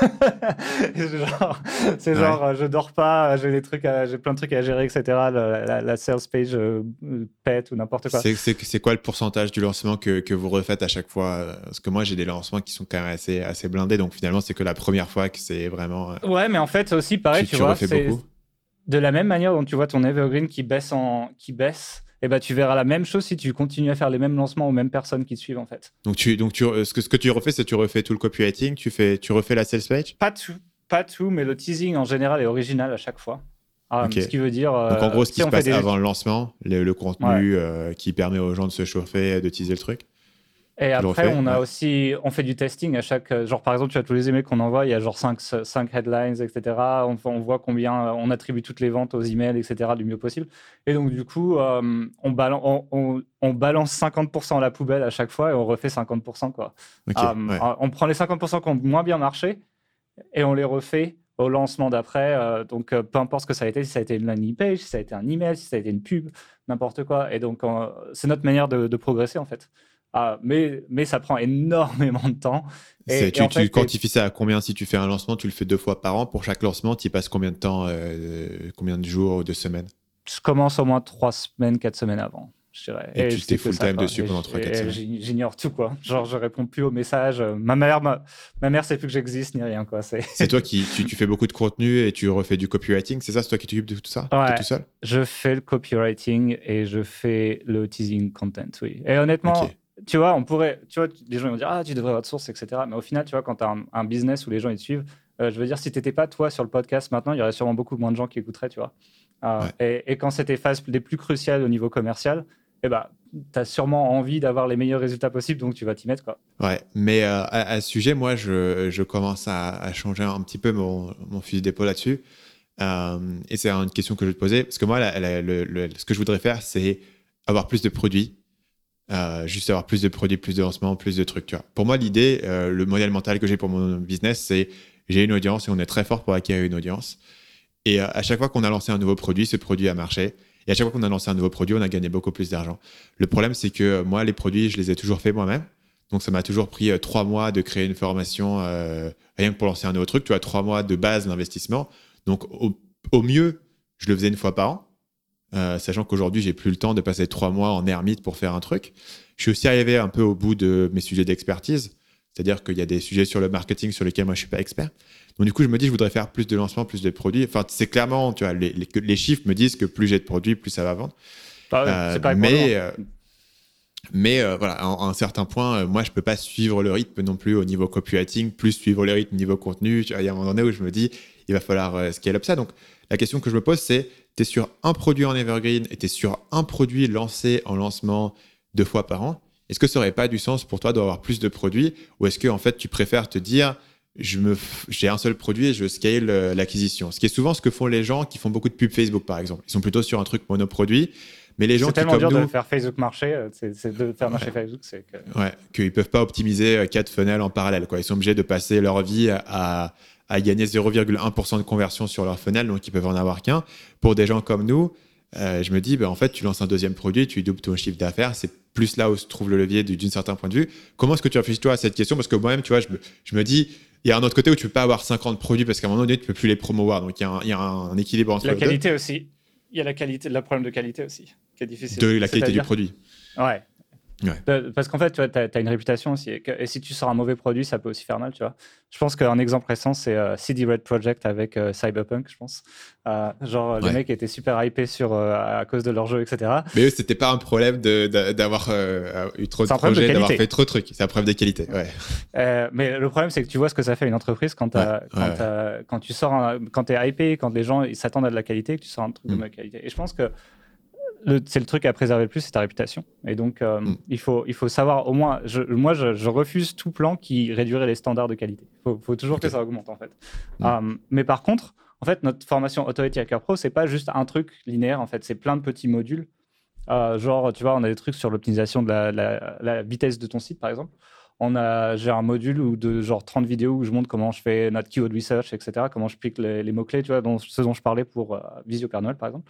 genre, c'est ouais. genre, euh, je dors pas, j'ai des trucs, à, j'ai plein de trucs à gérer, et cetera. La, la, la sales page euh, pète ou n'importe quoi. C'est, c'est, c'est quoi le pourcentage du lancement que, que vous refaites à chaque fois? Parce que moi, j'ai des lancements qui sont quand même assez, assez blindés, donc finalement, c'est que la première fois que c'est vraiment. Euh, ouais, mais en fait, c'est aussi pareil, tu, tu, tu vois, refais c'est beaucoup. De la même manière dont tu vois ton evergreen qui baisse en, qui baisse. Et bah, tu verras la même chose si tu continues à faire les mêmes lancements aux mêmes personnes qui te suivent en fait. Donc, tu, donc tu, ce, que, ce que tu refais, c'est que tu refais tout le copywriting, tu, fais, tu refais la sales page? Pas tout, pas tout, mais le teasing en général est original à chaque fois. Um, okay. Ce qui veut dire. Donc en gros, ce qui si se passe des... avant le lancement, le, le contenu ouais. euh, qui permet aux gens de se chauffer, de teaser le truc. Et tu après, on a ouais. aussi, on fait du testing à chaque, genre par exemple, tu as tous les emails qu'on envoie, il y a genre cinq headlines, et cetera. On, on voit combien, on attribue toutes les ventes aux emails, et cetera du mieux possible. Et donc du coup, euh, on, balan- on, on, on balance cinquante pour cent à la poubelle à chaque fois et on refait cinquante pour cent quoi. Okay, um, ouais. On prend les cinquante pour cent qui ont moins bien marché et on les refait au lancement d'après. Euh, donc euh, peu importe ce que ça a été, si ça a été une landing page, si ça a été un email, si ça a été une pub, n'importe quoi. Et donc euh, c'est notre manière de, de progresser en fait. Ah, mais, mais ça prend énormément de temps. Et, tu et tu fait, quantifies ça à combien si tu fais un lancement? Tu le fais deux fois par an. Pour chaque lancement, tu y passes combien de temps, euh, combien de jours ou de semaines? Je commence au moins trois semaines, quatre semaines avant, je dirais. Et, et tu t'es full time dessus pendant trois quatre semaines? J'ignore tout, quoi. Genre, je réponds plus aux messages. Ma mère, ma, ma mère sait plus que j'existe ni rien, quoi. C'est, c'est toi qui tu, tu fais beaucoup de contenu et tu refais du copywriting, c'est ça? C'est toi qui t'occupes de tout ça? Ouais, T'es tout seul? Je fais le copywriting et je fais le teasing content, oui. Et honnêtement... Okay. Tu vois, on pourrait, tu vois, les gens vont dire ah tu devrais outsource, et cetera. Mais au final, tu vois, quand tu as un, un business où les gens ils te suivent, euh, je veux dire, si tu n'étais pas toi sur le podcast maintenant, il y aurait sûrement beaucoup moins de gens qui écouteraient, tu vois. Euh, ouais. et, et quand c'est tes phases les plus cruciales au niveau commercial, eh ben, tu as sûrement envie d'avoir les meilleurs résultats possibles, donc tu vas t'y mettre, quoi. Ouais, mais euh, à, à ce sujet, moi, je, je commence à, à changer un petit peu mon, mon fusil d'épaule là-dessus. Euh, et c'est une question que je vais te poser, parce que moi, la, la, le, le, ce que je voudrais faire, c'est avoir plus de produits. Euh, juste avoir plus de produits, plus de lancements, plus de trucs. Tu vois. Pour moi, l'idée, euh, le modèle mental que j'ai pour mon business, c'est j'ai une audience et on est très fort pour acquérir une audience. Et euh, à chaque fois qu'on a lancé un nouveau produit, ce produit a marché. Et à chaque fois qu'on a lancé un nouveau produit, on a gagné beaucoup plus d'argent. Le problème, c'est que moi, les produits, je les ai toujours faits moi-même. Donc, ça m'a toujours pris euh, trois mois de créer une formation, euh, rien que pour lancer un nouveau truc. Tu vois, trois mois de base d'investissement. Donc, au, au mieux, je le faisais une fois par an. Euh, sachant qu'aujourd'hui, j'ai plus le temps de passer trois mois en ermite pour faire un truc. Je suis aussi arrivé un peu au bout de mes sujets d'expertise, c'est-à-dire qu'il y a des sujets sur le marketing sur lesquels moi je suis pas expert. Donc du coup, je me dis, je voudrais faire plus de lancements, plus de produits. Enfin, c'est clairement, tu vois, les, les, les chiffres me disent que plus j'ai de produits, plus ça va vendre. Ah ouais, euh, c'est pas mais euh, mais euh, voilà, à un certain point, euh, moi, je peux pas suivre le rythme non plus au niveau copywriting, plus suivre le rythme au niveau contenu. Tu vois, il y a un moment donné où je me dis, il va falloir euh, scale up ça. Donc la question que je me pose, c'est tu es sur un produit en evergreen et tu es sur un produit lancé en lancement deux fois par an. Est-ce que ça n'aurait pas du sens pour toi d'avoir plus de produits ou est-ce que en fait, tu préfères te dire je me f... j'ai un seul produit et je scale euh, l'acquisition? Ce qui est souvent ce que font les gens qui font beaucoup de pubs Facebook, par exemple. Ils sont plutôt sur un truc monoproduit. Mais les gens c'est qui, tellement comme dur nous, de faire Facebook marcher, c'est, c'est de faire marcher ouais. Facebook, c'est que... Ouais, qu'ils ne peuvent pas optimiser quatre funnels en parallèle, quoi. Ils sont obligés de passer leur vie à... à gagner zéro virgule un pour cent de conversion sur leur funnel, donc ils peuvent en avoir qu'un. Pour des gens comme nous, euh, je me dis, ben, en fait, tu lances un deuxième produit, tu doubles ton chiffre d'affaires, c'est plus là où se trouve le levier d'un certain point de vue. Comment est-ce que tu réfléchis toi à cette question? Parce que moi-même, tu vois, je me, je me dis, il y a un autre côté où tu ne peux pas avoir cinquante produits parce qu'à un moment donné, tu ne peux plus les promouvoir. Donc il y a un, il y a un équilibre entre la les qualité deux. aussi. Il y a la qualité, le problème de qualité aussi, qui est difficile. De la qualité C'est-à-dire... du produit. Ouais. Ouais. Parce qu'en fait, tu as une réputation aussi. Et, que, et si tu sors un mauvais produit, ça peut aussi faire mal, tu vois. Je pense qu'un exemple récent, c'est euh, C D Red Project avec euh, Cyberpunk, je pense. Euh, genre, ouais. Les mecs étaient super hypés sur, euh, à cause de leur jeu, et cetera. Mais eux, c'était pas un problème de, de, d'avoir euh, eu trop de projets, de d'avoir fait trop de trucs. C'est un problème de qualité, ouais. Euh, mais le problème, c'est que tu vois ce que ça fait à une entreprise quand, t'as, ouais. quand, ouais. t'as, quand tu sors, un, quand t'es hypé, quand les gens ils s'attendent à de la qualité, que tu sors un truc mm. de mauvaise qualité. Et je pense que Le, c'est le truc à préserver le plus, c'est ta réputation. Et donc, euh, mm. il, faut, il faut savoir, au moins, je, moi, je, je refuse tout plan qui réduirait les standards de qualité. Il faut, faut toujours okay. que ça augmente, en fait. Mm. Um, mais par contre, en fait, notre formation Authority Hacker Pro, c'est pas juste un truc linéaire, en fait, c'est plein de petits modules. Euh, genre, tu vois, on a des trucs sur l'optimisation de la, la, la vitesse de ton site, par exemple. On a, j'ai un module où de genre trente vidéos où je montre comment je fais notre keyword research, et cetera. Comment je pique les, les mots-clés, tu vois, dont, ce dont je parlais pour euh, Visio Père Noël, par exemple.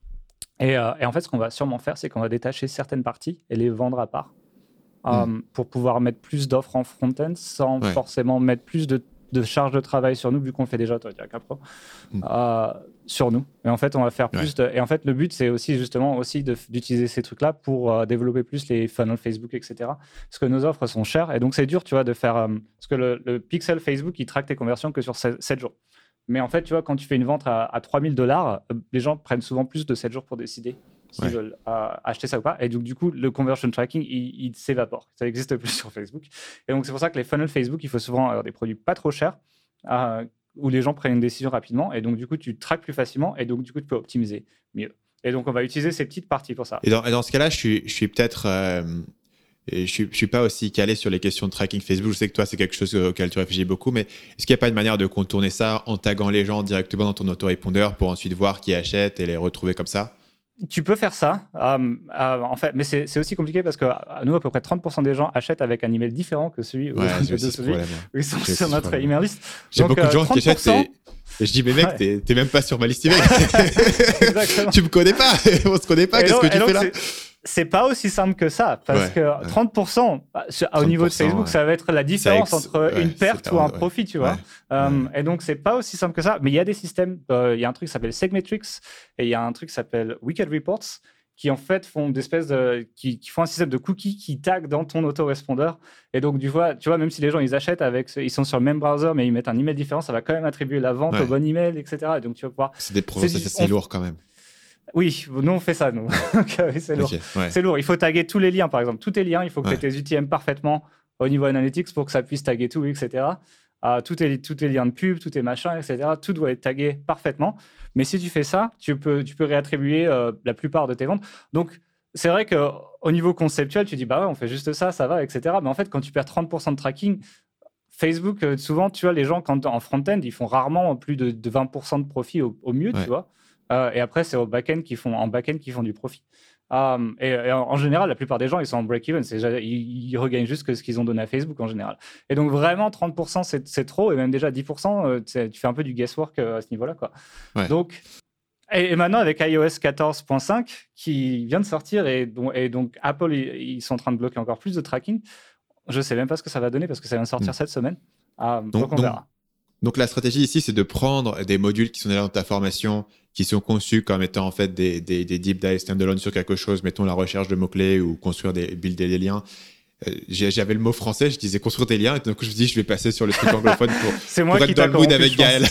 Et, euh, et en fait, ce qu'on va sûrement faire, c'est qu'on va détacher certaines parties et les vendre à part mm. euh, pour pouvoir mettre plus d'offres en front-end sans ouais. forcément mettre plus de, de charge de travail sur nous, vu qu'on le fait déjà Authority Hacker Pro, mm. euh, sur nous. Et en fait, on va faire plus ouais. de... Et en fait, le but, c'est aussi justement aussi de, d'utiliser ces trucs-là pour euh, développer plus les funnels Facebook, et cetera. Parce que nos offres sont chères. Et donc, c'est dur, tu vois, de faire... Euh, parce que le, le pixel Facebook, il traque tes conversions que sur sept jours. Mais en fait, tu vois, quand tu fais une vente à, à trois mille dollars, les gens prennent souvent plus de sept jours pour décider s'ils ouais. veulent euh, acheter ça ou pas. Et donc, du coup, le conversion tracking, il, il s'évapore. Ça n'existe plus sur Facebook. Et donc, c'est pour ça que les funnels Facebook, il faut souvent avoir des produits pas trop chers euh, où les gens prennent une décision rapidement. Et donc, du coup, tu traques plus facilement. Et donc, du coup, tu peux optimiser mieux. Et donc, on va utiliser ces petites parties pour ça. Et dans, et dans ce cas-là, je suis, je suis peut-être... Euh... Et je ne suis pas aussi calé sur les questions de tracking Facebook. Je sais que toi, c'est quelque chose auquel tu réfléchis beaucoup, mais est-ce qu'il n'y a pas une manière de contourner ça en taguant les gens directement dans ton autorépondeur pour ensuite voir qui achète et les retrouver comme ça? Tu peux faire ça, euh, euh, en fait, mais c'est, c'est aussi compliqué parce que nous, à peu près trente pour cent des gens achètent avec un email différent que celui ouais, où, de celui où ils sont sur notre email list. J'ai Donc, beaucoup de gens euh, qui achètent et, et je dis, mais mec, ouais. t'es, t'es même pas sur ma liste email. Tu me connais pas, on se connaît pas, et qu'est-ce donc, que tu fais là? C'est pas aussi simple que ça, parce ouais, que ouais. trente pour cent au niveau de Facebook, ouais. ça va être la différence ex... entre ouais, une perte ou un ouais. profit, tu vois. Ouais. Um, ouais. Et donc, c'est pas aussi simple que ça. Mais il y a des systèmes, euh, il y a un truc qui s'appelle Segmetrics et il y a un truc qui s'appelle Wicked Reports qui, en fait, font des espèces de, qui, qui font un système de cookies qui tag dans ton autorespondeur. Et donc, du coup, tu vois, même si les gens, ils achètent avec, ils sont sur le même browser, mais ils mettent un email différent, ça va quand même attribuer la vente ouais. au bon email, et cetera. Et donc, tu vas pouvoir... C'est des process assez lourd quand même. Oui, nous on fait ça, nous. okay, c'est lourd. Okay, ouais. C'est lourd. Il faut taguer tous les liens, par exemple. Tous tes liens, il faut que ouais. tu aies tes U T M parfaitement au niveau analytics pour que ça puisse taguer tout, et cetera. Uh, tous, tes, tous tes liens de pub, tous tes machins, et cetera. Tout doit être tagué parfaitement. Mais si tu fais ça, tu peux, tu peux réattribuer euh, la plupart de tes ventes. Donc, c'est vrai qu'au niveau conceptuel, tu dis, bah ouais, on fait juste ça, ça va, et cetera. Mais en fait, quand tu perds trente pour cent de tracking, Facebook, euh, souvent, tu vois, les gens, quand en front-end, ils font rarement plus de, de vingt pour cent de profit au, au mieux, ouais. tu vois. Euh, et après, c'est au back-end qui font, en back-end qui font du profit. Um, et, et en, en général, la plupart des gens, ils sont en break-even. C'est, ils, ils regagnent juste que ce qu'ils ont donné à Facebook en général. Et donc, vraiment, trente pour cent, c'est, c'est trop. Et même déjà dix pour cent, euh, tu fais un peu du guesswork euh, à ce niveau-là, quoi. Ouais. Donc, et, et maintenant, avec i O S quatorze point cinq qui vient de sortir, et, don, et donc Apple, ils, ils sont en train de bloquer encore plus de tracking. Je ne sais même pas ce que ça va donner parce que ça vient de sortir mmh. cette semaine. Um, donc, donc, on donc, verra. Donc, la stratégie ici, c'est de prendre des modules qui sont déjà dans ta formation, qui sont conçus comme étant en fait des, des, des deep dive standalone sur quelque chose, mettons la recherche de mots-clés ou construire des, builder des liens. Euh, j'avais le mot français, je disais construire des liens, et donc je me dis, je vais passer sur le truc anglophone pour, c'est moi pour qui être dans le mood avec Gaël.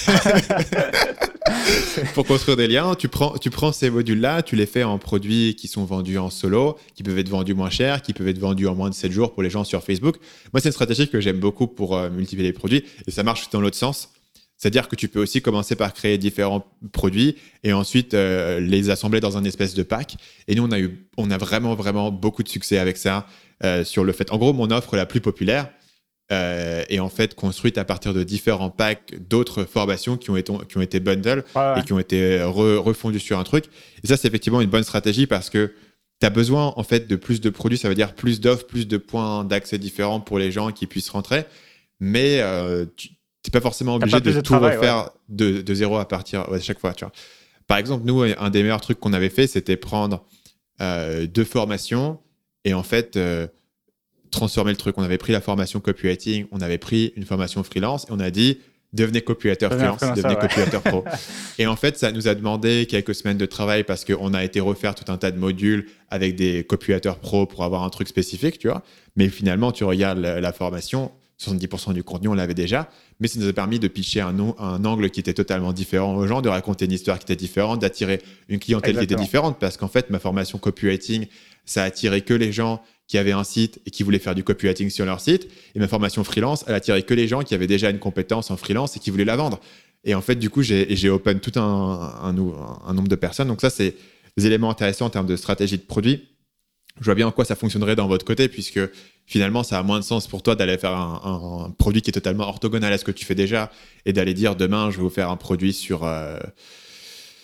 C'est... Pour construire des liens, tu prends, tu prends ces modules-là, tu les fais en produits qui sont vendus en solo, qui peuvent être vendus moins cher, qui peuvent être vendus en moins de sept jours pour les gens sur Facebook. Moi, c'est une stratégie que j'aime beaucoup pour euh, multiplier les produits, et ça marche dans l'autre sens. C'est-à-dire que tu peux aussi commencer par créer différents produits et ensuite euh, les assembler dans un espèce de pack. Et nous, on a, eu, on a vraiment, vraiment beaucoup de succès avec ça euh, sur le fait. En gros, mon offre la plus populaire euh, est en fait construite à partir de différents packs d'autres formations qui ont été, qui ont été bundle ouais, ouais. et qui ont été re, refondues sur un truc. Et ça, c'est effectivement une bonne stratégie parce que tu as besoin en fait de plus de produits. Ça veut dire plus d'offres, plus de points d'accès différents pour les gens qui puissent rentrer. Mais euh, tu t'es pas forcément obligé de, de tout travail, refaire ouais. de, de zéro à partir ouais, à chaque fois. Tu vois. Par exemple, nous, un des meilleurs trucs qu'on avait fait, c'était prendre euh, deux formations et en fait euh, transformer le truc. On avait pris la formation copywriting, on avait pris une formation freelance et on a dit devenez copywriter freelance, devenez ça, ouais. copywriter pro. Et en fait, ça nous a demandé quelques semaines de travail parce qu'on a été refaire tout un tas de modules avec des copywriters pro pour avoir un truc spécifique, tu vois. Mais finalement, tu regardes la, la formation, soixante-dix pour cent du contenu, on l'avait déjà, mais ça nous a permis de pitcher un, un angle qui était totalement différent aux gens, de raconter une histoire qui était différente, d'attirer une clientèle Exactement. qui était différente, parce qu'en fait, ma formation copywriting, ça a attiré que les gens qui avaient un site et qui voulaient faire du copywriting sur leur site, et ma formation freelance, elle attirait que les gens qui avaient déjà une compétence en freelance et qui voulaient la vendre. Et en fait, du coup, j'ai, j'ai open tout un, un, un, un nombre de personnes. Donc ça, c'est des éléments intéressants en termes de stratégie de produit. Je vois bien en quoi ça fonctionnerait dans votre côté, puisque finalement, ça a moins de sens pour toi d'aller faire un, un, un produit qui est totalement orthogonal à ce que tu fais déjà et d'aller dire demain, je vais vous faire un produit sur, euh,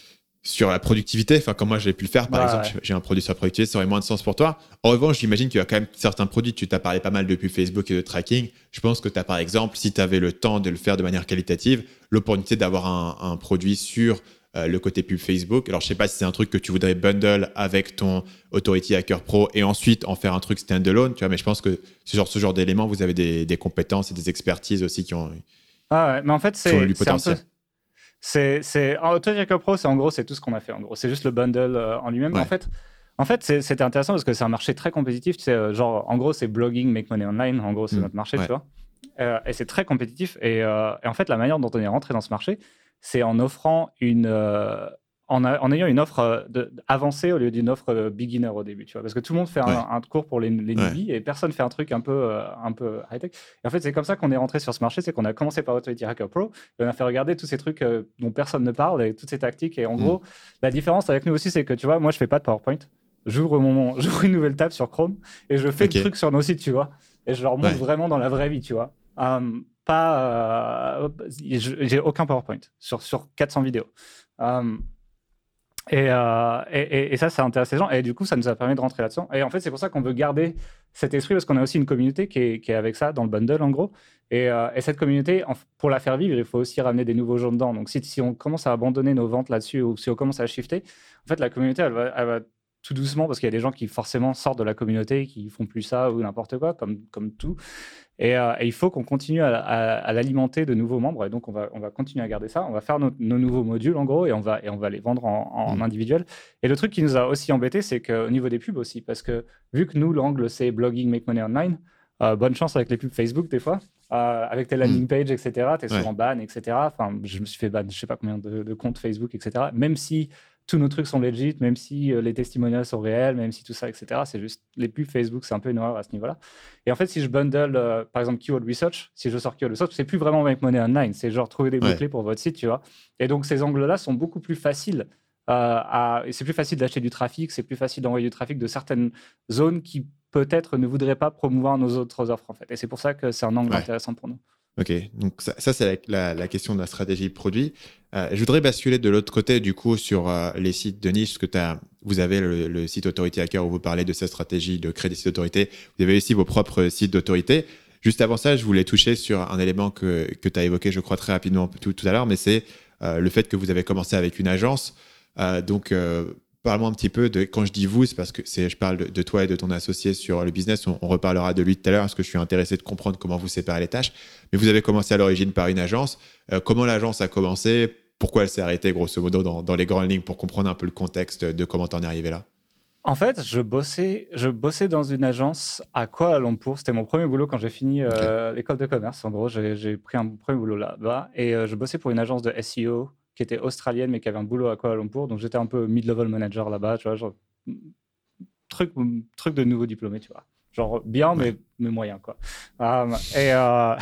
sur la productivité, enfin, comme moi j'ai pu le faire, par bah, exemple, ouais. j'ai un produit sur la productivité, ça aurait moins de sens pour toi. En revanche, j'imagine qu'il y a quand même certains produits, tu t'as parlé pas mal de pub Facebook et de tracking. Je pense que tu as, par exemple, si tu avais le temps de le faire de manière qualitative, l'opportunité d'avoir un, un produit sur euh, le côté pub Facebook. Alors, je sais pas si c'est un truc que tu voudrais bundle avec ton Authority Hacker Pro et ensuite en faire un truc standalone, tu vois, mais je pense que ce genre, ce genre d'éléments, vous avez des, des compétences et des expertises aussi qui ont, Ah ouais, mais en fait, qui ont c'est, du c'est un peu. potentiel. C'est, c'est... Authority Hacker Pro, c'est en gros, c'est tout ce qu'on a fait. En gros, c'est juste le bundle euh, en lui-même. En Ouais. fait, en fait c'est, c'était intéressant parce que c'est un marché très compétitif. Tu sais, euh, genre, en gros, c'est blogging, make money online. En gros, c'est Mm. notre marché, Ouais. tu vois. Euh, et c'est très compétitif. Et, euh, et en fait, la manière dont on est rentré dans ce marché, c'est en offrant une. Euh, en, a- en ayant une offre euh, de- avancée au lieu d'une offre euh, beginner au début, tu vois. Parce que tout le monde fait un, Ouais. un cours pour les, les Ouais. newbies et personne fait un truc un peu, euh, un peu high-tech. Et en fait, c'est comme ça qu'on est rentré sur ce marché. C'est qu'on a commencé par Authority Hacker Pro. Et on a fait regarder tous ces trucs euh, dont personne ne parle et toutes ces tactiques. Et en Mm. gros, la différence avec nous aussi, c'est que tu vois, moi, je fais pas de PowerPoint. J'ouvre, mon, j'ouvre une nouvelle table sur Chrome et je fais Ok. le truc sur nos sites, tu vois. Et je leur montre Ouais. vraiment dans la vraie vie, tu vois. Euh, pas, euh, j'ai aucun PowerPoint sur, sur quatre cents vidéos. Euh, et, euh, et, et, et ça, ça intéresse les gens. Et du coup, ça nous a permis de rentrer là-dedans. Et en fait, c'est pour ça qu'on veut garder cet esprit, parce qu'on a aussi une communauté qui est, qui est avec ça, dans le bundle, en gros. Et, euh, et cette communauté, en, pour la faire vivre, il faut aussi ramener des nouveaux gens dedans. Donc, si, si on commence à abandonner nos ventes là-dessus, ou si on commence à shifter, en fait, la communauté, elle va, elle va tout doucement, parce qu'il y a des gens qui forcément sortent de la communauté, qui font plus ça ou n'importe quoi, comme, comme tout. Et, euh, et il faut qu'on continue à, à, à l'alimenter de nouveaux membres. Et donc, on va, on va continuer à garder ça. On va faire nos, nos nouveaux modules, en gros, et on va, et on va les vendre en, en Mm. individuel. Et le truc qui nous a aussi embêté, c'est qu'au niveau des pubs aussi, parce que vu que nous, l'angle, c'est blogging, make money online, euh, bonne chance avec les pubs Facebook, des fois. Euh, avec tes landing Mm. pages, et cetera, tu es Ouais. souvent ban, et cetera. Enfin, je me suis fait ban, je sais pas combien de, de comptes Facebook, et cetera. Même si tous nos trucs sont legit, même si euh, les testimonials sont réels, même si tout ça, et cetera. C'est juste les pubs Facebook, c'est un peu une horreur à ce niveau-là. Et en fait, si je bundle, euh, par exemple, Keyword Research, si je sors Keyword Research, c'est plus vraiment make money online, c'est genre trouver des Ouais. mots-clés pour votre site, tu vois. Et donc, ces angles-là sont beaucoup plus faciles. Euh, à... et c'est plus facile d'acheter du trafic, c'est plus facile d'envoyer du trafic de certaines zones qui peut-être ne voudraient pas promouvoir nos autres offres, en fait. Et c'est pour ça que c'est un angle Ouais. intéressant pour nous. Ok, donc ça, ça c'est la, la, la question de la stratégie produit. Euh, je voudrais basculer de l'autre côté, du coup, sur euh, les sites de niche, parce que t'as, vous avez le, le site Authority Hacker où vous parlez de cette stratégie de créer des sites d'autorité. Vous avez aussi vos propres sites d'autorité. Juste avant ça, je voulais toucher sur un élément que, que tu as évoqué, je crois, très rapidement tout, tout à l'heure, mais c'est euh, le fait que vous avez commencé avec une agence. Euh, donc, euh, parle-moi un petit peu de, quand je dis vous, c'est parce que c'est, je parle de, de toi et de ton associé sur le business, on, on reparlera de lui tout à l'heure, parce que je suis intéressé de comprendre comment vous séparez les tâches. Mais vous avez commencé à l'origine par une agence. Euh, comment l'agence a commencé? Pourquoi elle s'est arrêtée, grosso modo, dans, dans les grandes lignes, pour comprendre un peu le contexte de comment t'en es arrivé là? En fait, je bossais, je bossais dans une agence à Kuala Lumpur. C'était mon premier boulot quand j'ai fini euh, okay. l'école de commerce. En gros, j'ai, j'ai pris un premier boulot là-bas. Et euh, je bossais pour une agence de S E O qui était australienne, mais qui avait un boulot à Kuala Lumpur. Donc, j'étais un peu mid-level manager là-bas, tu vois, genre, truc, truc de nouveau diplômé, tu vois. Genre bien, ouais. mais, mais moyen, quoi. Um, et, euh...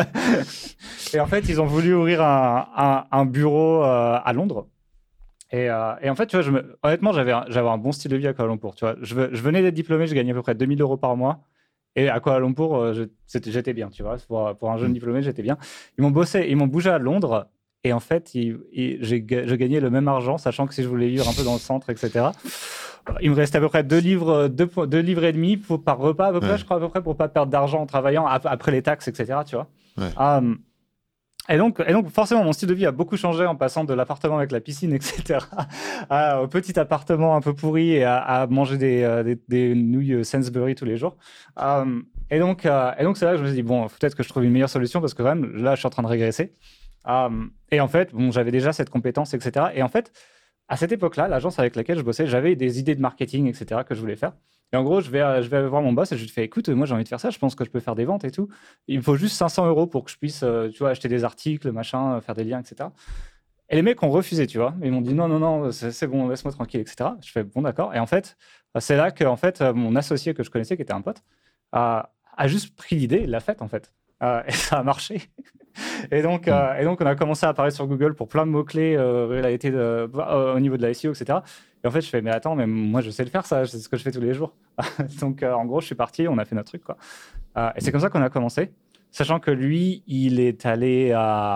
et en fait, ils ont voulu ouvrir un, un, un bureau euh, à Londres. Et, euh, et en fait, tu vois, je me... honnêtement, j'avais un, j'avais un bon style de vie à Kuala Lumpur. Tu vois, je, je venais d'être diplômé, je gagnais à peu près deux mille euros par mois. Et à Kuala Lumpur, euh, je, j'étais bien, tu vois. Pour, pour un jeune mmh. diplômé, j'étais bien. Ils m'ont bossé, ils m'ont bougé à Londres. Et en fait, ils, ils, j'ai, je gagnais le même argent, sachant que si je voulais vivre un peu dans le centre, et cetera. Il me restait à peu près deux livres, deux, deux livres et demi pour, par repas, à peu près, ouais. je crois, à peu près, pour pas perdre d'argent en travaillant après les taxes, et cetera. Tu vois. Ouais. Um, Et donc, et donc, forcément, mon style de vie a beaucoup changé en passant de l'appartement avec la piscine, et cetera, à, au petit appartement un peu pourri et à, à manger des, euh, des, des nouilles Sainsbury tous les jours. Um, et, donc, euh, et donc, c'est là que je me suis dit, bon, peut-être que je trouve une meilleure solution parce que quand même, là, je suis en train de régresser. Um, et en fait, bon, j'avais déjà cette compétence, et cetera. Et en fait, à cette époque-là, l'agence avec laquelle je bossais, j'avais des idées de marketing, et cetera, que je voulais faire. Et en gros, je vais, je vais voir mon boss et je lui fais, écoute, moi j'ai envie de faire ça, je pense que je peux faire des ventes et tout. Il me faut juste cinq cents euros pour que je puisse, euh, tu vois, acheter des articles, machin, faire des liens, et cetera. Et les mecs ont refusé, tu vois. Ils m'ont dit, non, non, non, c'est, c'est bon, laisse-moi tranquille, et cetera. Je fais, bon, d'accord. Et en fait, c'est là que en fait, mon associé que je connaissais, qui était un pote, a, a juste pris l'idée, l'a faite, en fait. Euh, et ça a marché. Et donc, euh, et donc, on a commencé à apparaître sur Google pour plein de mots-clés euh, réalité de, euh, au niveau de la S E O, et cetera. Et en fait, je fais, mais attends, mais moi, je sais le faire, ça, c'est ce que je fais tous les jours. Donc, euh, en gros, je suis parti, on a fait notre truc, quoi. Euh, et c'est comme ça qu'on a commencé, sachant que lui, il est allé à,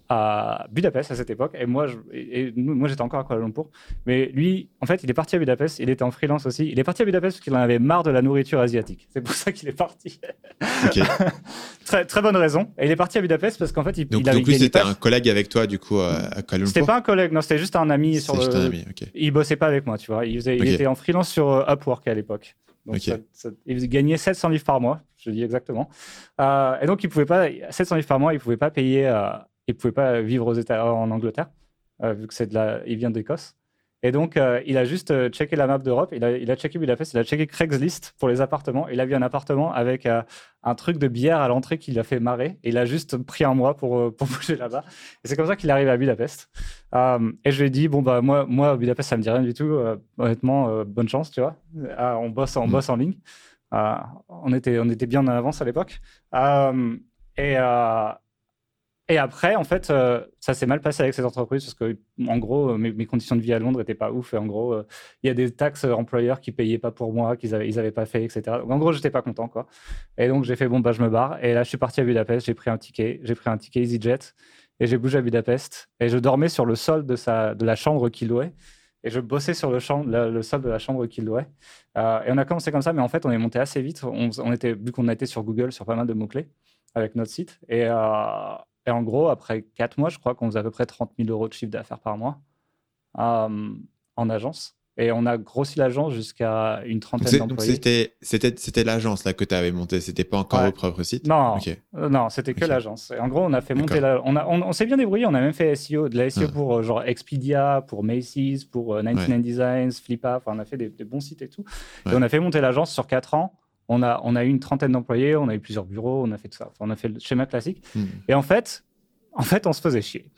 à Budapest à cette époque, et moi, je, et, et nous, moi j'étais encore à Kuala Lumpur. Mais lui, en fait, il est parti à Budapest, il était en freelance aussi. Il est parti à Budapest parce qu'il en avait marre de la nourriture asiatique. C'est pour ça qu'il est parti. Ok. très, très bonne raison. Et il est parti à Budapest parce qu'en fait, il, donc, il avait donc lui, c'était pas... un collègue avec toi, du coup, à, à Kuala Lumpur. C'était pas un collègue, non, c'était juste un ami. Sur juste le... un ami, ok. Il bossait pas avec moi, tu vois. Il, faisait, okay. il était en freelance sur uh, Upwork à l'époque. Donc, okay. ça, ça, il gagnait sept cents livres par mois, je dis exactement. Euh, et donc, il pouvait pas, sept cents livres par mois, il pouvait pas payer, euh, il pouvait pas vivre aux États, en Angleterre, euh, vu que c'est de la, il vient d'Écosse. Et donc, euh, il a juste euh, checké la map d'Europe, il a, il a checké Budapest, il a checké Craigslist pour les appartements. Il a vu un appartement avec euh, un truc de bière à l'entrée qui l'a fait marrer. Et il a juste pris un mois pour, euh, pour bouger là-bas. Et c'est comme ça qu'il est arrivé à Budapest. Euh, et je lui ai dit, bon, bah, moi, moi, Budapest, ça me dit rien du tout. Euh, honnêtement, euh, bonne chance, tu vois. Euh, on bosse, on mmh. bosse en ligne. Euh, on, était, on était bien en avance à l'époque. Euh, et... Euh, Et après, en fait, euh, ça s'est mal passé avec cette entreprise parce que, en gros, mes, mes conditions de vie à Londres n'étaient pas ouf. Et en gros, il euh, y a des taxes employeurs qui ne payaient pas pour moi, qu'ils n'avaient ils avaient pas fait, et cetera. Donc, en gros, je n'étais pas content, quoi. Et donc, j'ai fait, bon, bah, je me barre. Et là, je suis parti à Budapest. J'ai pris un ticket. J'ai pris un ticket EasyJet. Et j'ai bougé à Budapest. Et je dormais sur le sol de, sa, de la chambre qu'il louait. Et je bossais sur le, champ, le, le sol de la chambre qu'il louait. Euh, et on a commencé comme ça. Mais en fait, on est monté assez vite. On, on était, vu qu'on a été sur Google, sur pas mal de mots-clés avec notre site. Et... Euh, Et en gros, après quatre mois, je crois qu'on faisait à peu près trente mille euros de chiffre d'affaires par mois euh, en agence. Et on a grossi l'agence jusqu'à une trentaine donc d'employés. Donc, c'était, c'était, c'était l'agence là, que tu avais montée, c'était pas encore ouais. Votre propre site? Non, okay. euh, non c'était que okay. l'agence. Et en gros, on a fait D'accord. monter la... On, a, on, on s'est bien débrouillé, on a même fait S E O, de la S E O ah. pour euh, genre Expedia, pour Macy's, pour euh, quatre-vingt-dix-neuf ouais. Designs, Flippa, enfin on a fait des, des bons sites et tout. Ouais. Et on a fait monter l'agence sur quatre ans. On a, on a eu une trentaine d'employés, on a eu plusieurs bureaux, on a fait tout ça. Enfin, on a fait le schéma classique. Mm. Et en fait... En fait, on se faisait chier.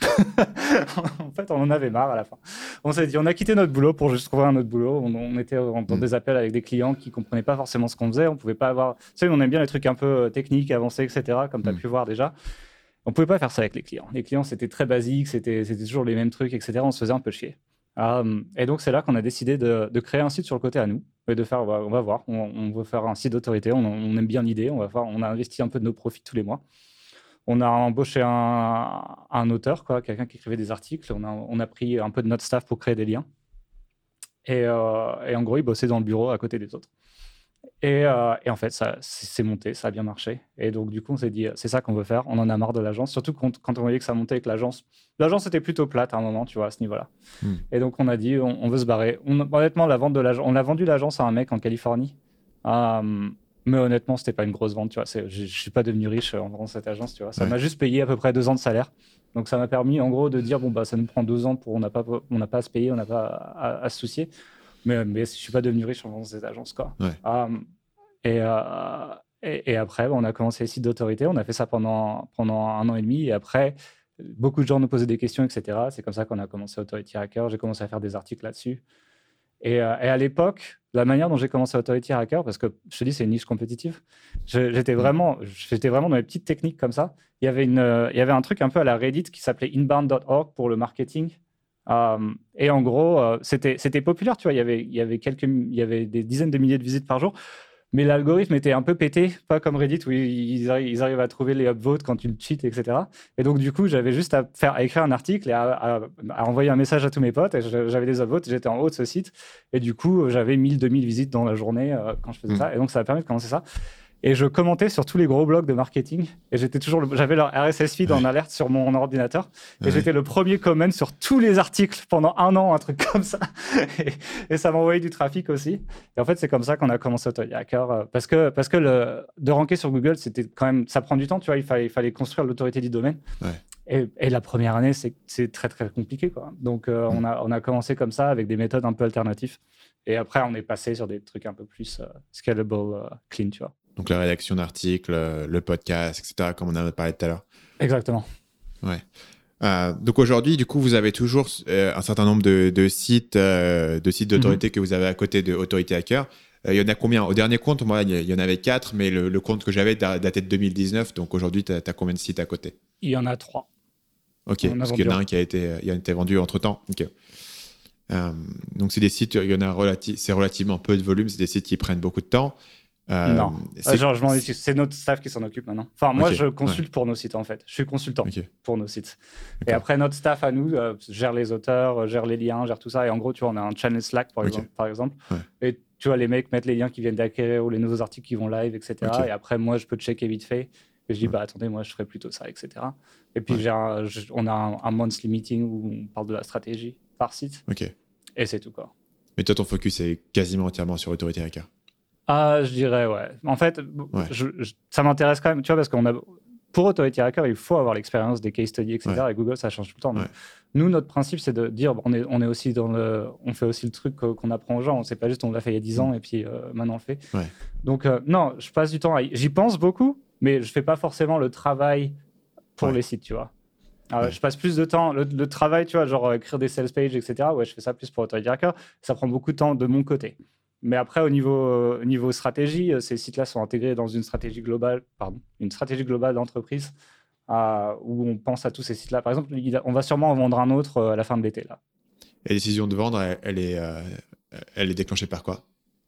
En fait, on en avait marre à la fin. On s'est dit, on a quitté notre boulot pour juste trouver un autre boulot. On, on était dans mmh. des appels avec des clients qui ne comprenaient pas forcément ce qu'on faisait. On pouvait pas avoir... Tu sais, on aime bien les trucs un peu techniques, avancés, et cetera, comme tu as mmh. pu voir déjà. On ne pouvait pas faire ça avec les clients. Les clients, c'était très basique, c'était, c'était toujours les mêmes trucs, et cetera. On se faisait un peu chier. Um, et donc, c'est là qu'on a décidé de, de créer un site sur le côté à nous. Et de faire, on va, on va voir, on, on veut faire un site d'autorité. On, on aime bien l'idée. On, va faire, on a investi un peu de nos profits tous les mois. On a embauché un, un auteur, quoi, quelqu'un qui écrivait des articles. On a, on a pris un peu de notre staff pour créer des liens. Et, euh, et en gros, il bossait dans le bureau à côté des autres. Et, euh, et en fait, ça c'est monté, ça a bien marché. Et donc, du coup, on s'est dit, c'est ça qu'on veut faire. On en a marre de l'agence, surtout quand, quand on voyait que ça montait avec l'agence. L'agence était plutôt plate à un moment, tu vois, à ce niveau-là. Mm. Et donc, on a dit, on, on veut se barrer. On, honnêtement, la vente de l'agence, on a vendu l'agence à un mec en Californie. Euh, Mais honnêtement, c'était pas une grosse vente, tu vois. C'est, je, je suis pas devenu riche en vendant cette agence, tu vois. Ça ouais. m'a juste payé à peu près deux ans de salaire. Donc ça m'a permis, en gros, de dire bon bah ça nous prend deux ans pour on n'a pas on n'a pas à se payer, on n'a pas à, à, à se soucier. Mais mais je suis pas devenu riche en vendant cette agence, quoi. Ouais. Um, et, euh, et et après, bah, on a commencé les sites d'autorité. On a fait ça pendant pendant un an et demi. Et après, beaucoup de gens nous posaient des questions, et cetera. C'est comme ça qu'on a commencé Authority Hacker. J'ai commencé à faire des articles là-dessus. Et, euh, et à l'époque, la manière dont j'ai commencé Authority Hacker, parce que je te dis, c'est une niche compétitive, je, j'étais, vraiment, j'étais vraiment dans les petites techniques comme ça. Il y avait, une, euh, il y avait un truc un peu à la Reddit qui s'appelait inbound point org pour le marketing. Euh, et en gros, euh, c'était, c'était populaire, tu vois. Il y avait, il y avait quelques, il y avait des dizaines de milliers de visites par jour. Mais l'algorithme était un peu pété, pas comme Reddit où ils arrivent, ils arrivent à trouver les upvotes quand tu le cheats, et cetera. Et donc, du coup, j'avais juste à, faire, à écrire un article et à, à, à envoyer un message à tous mes potes. Et j'avais des upvotes, j'étais en haut de ce site. Et du coup, j'avais mille, deux mille visites dans la journée euh, quand je faisais mmh. ça. Et donc, ça a permis de commencer ça. Et je commentais sur tous les gros blogs de marketing. Et j'étais toujours le... j'avais leur R S S feed ouais. en alerte sur mon ordinateur. Et ouais. j'étais le premier comment sur tous les articles pendant un an, un truc comme ça. Et, et ça m'envoyait du trafic aussi. Et en fait, c'est comme ça qu'on a commencé Authority Hacker. Parce que, parce que le... de ranker sur Google, c'était quand même... ça prend du temps, tu vois. Il fallait, il fallait construire l'autorité du domaine. Ouais. Et, et la première année, c'est, c'est très, très compliqué, quoi. Donc, euh, mmh. on, a, on a commencé comme ça avec des méthodes un peu alternatives. Et après, on est passé sur des trucs un peu plus uh, scalable, uh, clean, tu vois. Donc, la rédaction d'articles, le podcast, et cetera, comme on en a parlé tout à l'heure. Exactement. Ouais. Euh, donc, aujourd'hui, du coup, vous avez toujours euh, un certain nombre de, de sites, euh, de sites d'autorité mm-hmm. que vous avez à côté de Authority Hacker. Il euh, y en a combien? Au dernier compte, moi, il y en avait quatre, mais le, le compte que j'avais datait de deux mille dix-neuf. Donc, aujourd'hui, tu as combien de sites à côté? Il y en a trois. OK, parce qu'il y en a un qui a été, il a été vendu entre-temps. OK. Euh, donc, c'est des sites, il y en a relati- c'est relativement peu de volume, c'est des sites qui prennent beaucoup de temps. Euh, non, c'est... genre je m'en utilise. C'est notre staff qui s'en occupe maintenant. Enfin, moi, okay, je consulte ouais. pour nos sites en fait. Je suis consultant okay. pour nos sites. Okay. Et après, notre staff à nous euh, gère les auteurs, gère les liens, gère tout ça. Et en gros, tu vois, on a un channel Slack par okay. exemple. Par exemple. Ouais. Et tu vois, les mecs mettent les liens qui viennent d'acquérir ou les nouveaux articles qui vont live, et cetera. Okay. Et après, moi, je peux checker vite fait. Et je dis, ouais. bah attendez, moi, je ferais plutôt ça, et cetera. Et puis, ouais. j'ai un, je, on a un, un monthly meeting où on parle de la stratégie par site. Okay. Et c'est tout, quoi. Mais toi, ton focus est quasiment entièrement sur Authority Hacker. Ah, je dirais, ouais. En fait, ouais. je, je, ça m'intéresse quand même, tu vois, parce qu'on a, pour Authority Hacker, il faut avoir l'expérience des case studies, et cetera. Ouais. Et Google, ça change tout le temps. Ouais. Nous, notre principe, c'est de dire, on est, on est aussi dans le, on fait aussi le truc qu'on apprend aux gens. C'est pas juste, on l'a fait il y a dix ans et puis euh, maintenant on le fait. Ouais. Donc, euh, non, je passe du temps à, j'y pense beaucoup, mais je fais pas forcément le travail pour ouais. les sites, tu vois. Euh, ouais. Je passe plus de temps, le, le travail, tu vois, genre écrire des sales pages, et cetera. Ouais, je fais ça plus pour Authority Hacker. Ça prend beaucoup de temps de mon côté. Mais après, au niveau, euh, niveau stratégie, euh, ces sites-là sont intégrés dans une stratégie globale, pardon, une stratégie globale d'entreprise euh, où on pense à tous ces sites-là. Par exemple, il a, on va sûrement en vendre un autre euh, à la fin de l'été. Là. Et la décision de vendre, elle, elle, est, euh, elle est déclenchée par quoi?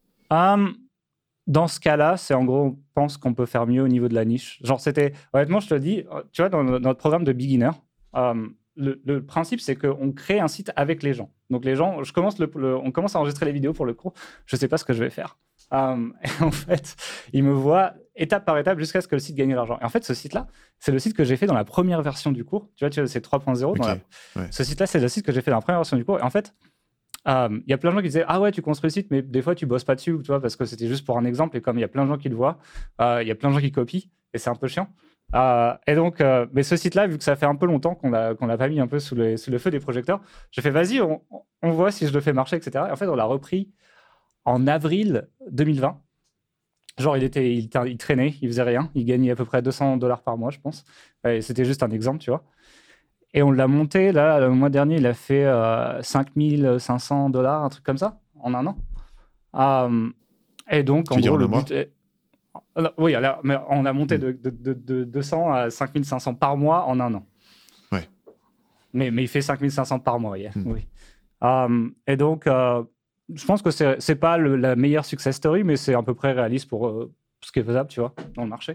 um, Dans ce cas-là, c'est en gros, on pense qu'on peut faire mieux au niveau de la niche. Genre, c'était, honnêtement, je te le dis, tu vois, dans, dans notre programme de beginner, um, Le, le principe, c'est qu'on crée un site avec les gens. Donc, les gens, je commence le, le, on commence à enregistrer les vidéos pour le cours. Je ne sais pas ce que je vais faire. Um, et en fait, ils me voient étape par étape jusqu'à ce que le site gagne de l'argent. Et en fait, ce site-là, c'est le site que j'ai fait dans la première version du cours. Tu vois, tu vois c'est trois point zéro. Okay. La... Ouais. Ce site-là, c'est le site que j'ai fait dans la première version du cours. Et en fait, il um, y a plein de gens qui disaient « Ah ouais, tu construis le site, mais des fois, tu ne bosses pas dessus. » Tu vois, parce que c'était juste pour un exemple. Et comme il y a plein de gens qui le voient, il uh, y a plein de gens qui copient. Et c'est un peu chiant. Euh, et donc, euh, mais ce site-là, vu que ça fait un peu longtemps qu'on l'a qu'on l'a pas mis un peu sous, les, sous le feu des projecteurs, j'ai fait vas-y, on, on voit si je le fais marcher, et cetera. Et en fait, on l'a repris en avril deux mille vingt. Genre, il, était, il, il traînait, il faisait rien. Il gagnait à peu près deux cents dollars par mois, je pense. Et c'était juste un exemple, tu vois. Et on l'a monté, là, le mois dernier, il a fait euh, cinq mille cinq cents dollars, un truc comme ça, en un an. Euh, et donc, tu en gros, le but est... Oui, alors, mais on a monté de, de, de, de deux cents à cinq mille cinq cents par mois en un an. Ouais. Mais, mais il fait cinq mille cinq cents par mois, yeah. mm. oui. Um, et donc, euh, je pense que c'est, c'est pas le, la meilleure success story, mais c'est à peu près réaliste pour euh, ce qui est faisable, tu vois, dans le marché.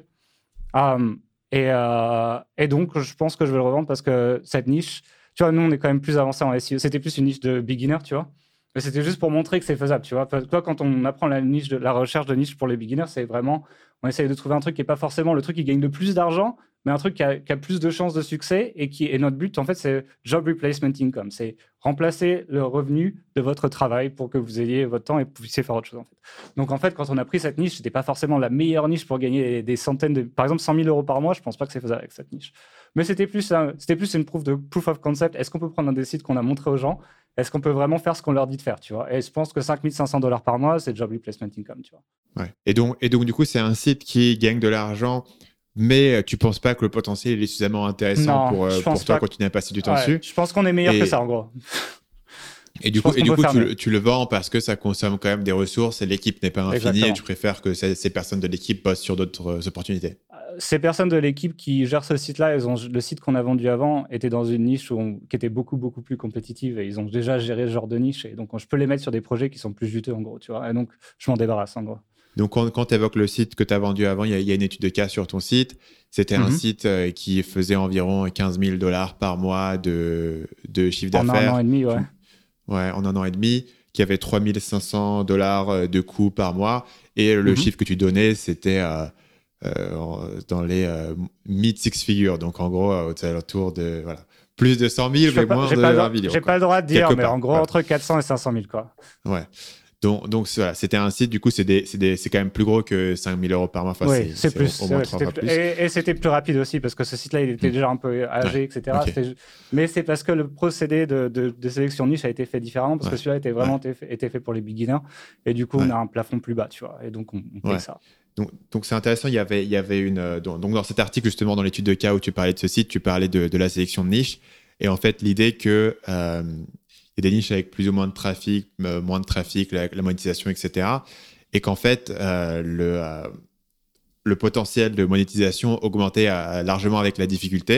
Um, et, euh, et donc, je pense que je vais le revendre parce que cette niche, tu vois, nous, on est quand même plus avancé en S E O. C'était plus une niche de beginner, tu vois. Mais c'était juste pour montrer que c'est faisable, tu vois. Toi, quand on apprend la, niche de, la recherche de niche pour les beginners, c'est vraiment, on essaye de trouver un truc qui n'est pas forcément le truc qui gagne le plus d'argent, mais un truc qui a, qui a plus de chances de succès et qui est notre but, en fait, c'est job replacement income. C'est remplacer le revenu de votre travail pour que vous ayez votre temps et puissiez faire autre chose, en fait. Donc, en fait, quand on a pris cette niche, ce n'était pas forcément la meilleure niche pour gagner des centaines de... Par exemple, cent mille euros par mois, je ne pense pas que c'est faisable avec cette niche. Mais c'était plus, un, c'était plus une proof de proof of concept. Est-ce qu'on peut prendre un des sites qu'on a montré aux gens? Est-ce qu'on peut vraiment faire ce qu'on leur dit de faire, tu vois? Et je pense que cinq mille cinq cents dollars par mois, c'est job replacement income, tu vois. Ouais. Et donc, et donc, du coup, c'est un site qui gagne de l'argent, mais tu ne penses pas que le potentiel est suffisamment intéressant non, pour, euh, pour toi continuer à passer du temps ouais, dessus? Je pense qu'on est meilleur et... que ça, en gros. Et du coup, et du coup tu, tu le vends parce que ça consomme quand même des ressources et l'équipe n'est pas infinie. Exactement. Et tu préfères que ces, ces personnes de l'équipe bossent sur d'autres euh, opportunités. Ces personnes de l'équipe qui gèrent ce site-là, elles ont, le site qu'on a vendu avant était dans une niche où on, qui était beaucoup, beaucoup plus compétitive et ils ont déjà géré ce genre de niche. Et donc, je peux les mettre sur des projets qui sont plus juteux, en gros, tu vois. Et donc, je m'en débarrasse, en gros. Donc, quand, quand tu évoques le site que tu as vendu avant, il y, y a une étude de cas sur ton site. C'était mm-hmm. un site euh, qui faisait environ quinze mille dollars par mois de, de chiffre d'affaires. En un an et demi, ouais. Ouais, en un an et demi, qui avait trois mille cinq cents dollars de coûts par mois. Et le mm-hmm. chiffre que tu donnais, c'était euh, euh, dans les euh, mid six figures. Donc, en gros, aux alentours de voilà, plus de cent mille, mais pas, moins de pas vingt millions. J'ai quoi. Pas le droit de dire, Quelque mais part, en gros, voilà. entre quatre cents et cinq cent mille, quoi. Ouais. Donc, donc voilà, c'était un site, du coup, c'est, des, c'est, des, c'est quand même plus gros que cinq mille euros par mois. Enfin, oui, c'est, c'est, c'est plus. Au, au moins ouais, trois plus. plus. Et, et c'était plus rapide aussi, parce que ce site-là, il était mmh. déjà un peu âgé, ouais. et cetera. Okay. C'était... Mais c'est parce que le procédé de, de, de sélection niche a été fait différemment, parce ouais. que celui-là était vraiment ouais. été, été fait pour les beginners. Et du coup, ouais. on a un plafond plus bas, tu vois. Et donc, on, on ouais. fait ça. Donc, donc, c'est intéressant. Il y avait, il y avait une. Donc, dans cet article, justement, dans l'étude de cas où tu parlais de ce site, tu parlais de, de la sélection de niche. Et en fait, l'idée que. Euh, il y a des niches avec plus ou moins de trafic, euh, moins de trafic, la, la monétisation, et cetera. Et qu'en fait, euh, le, euh, le potentiel de monétisation augmentait euh, largement avec la difficulté.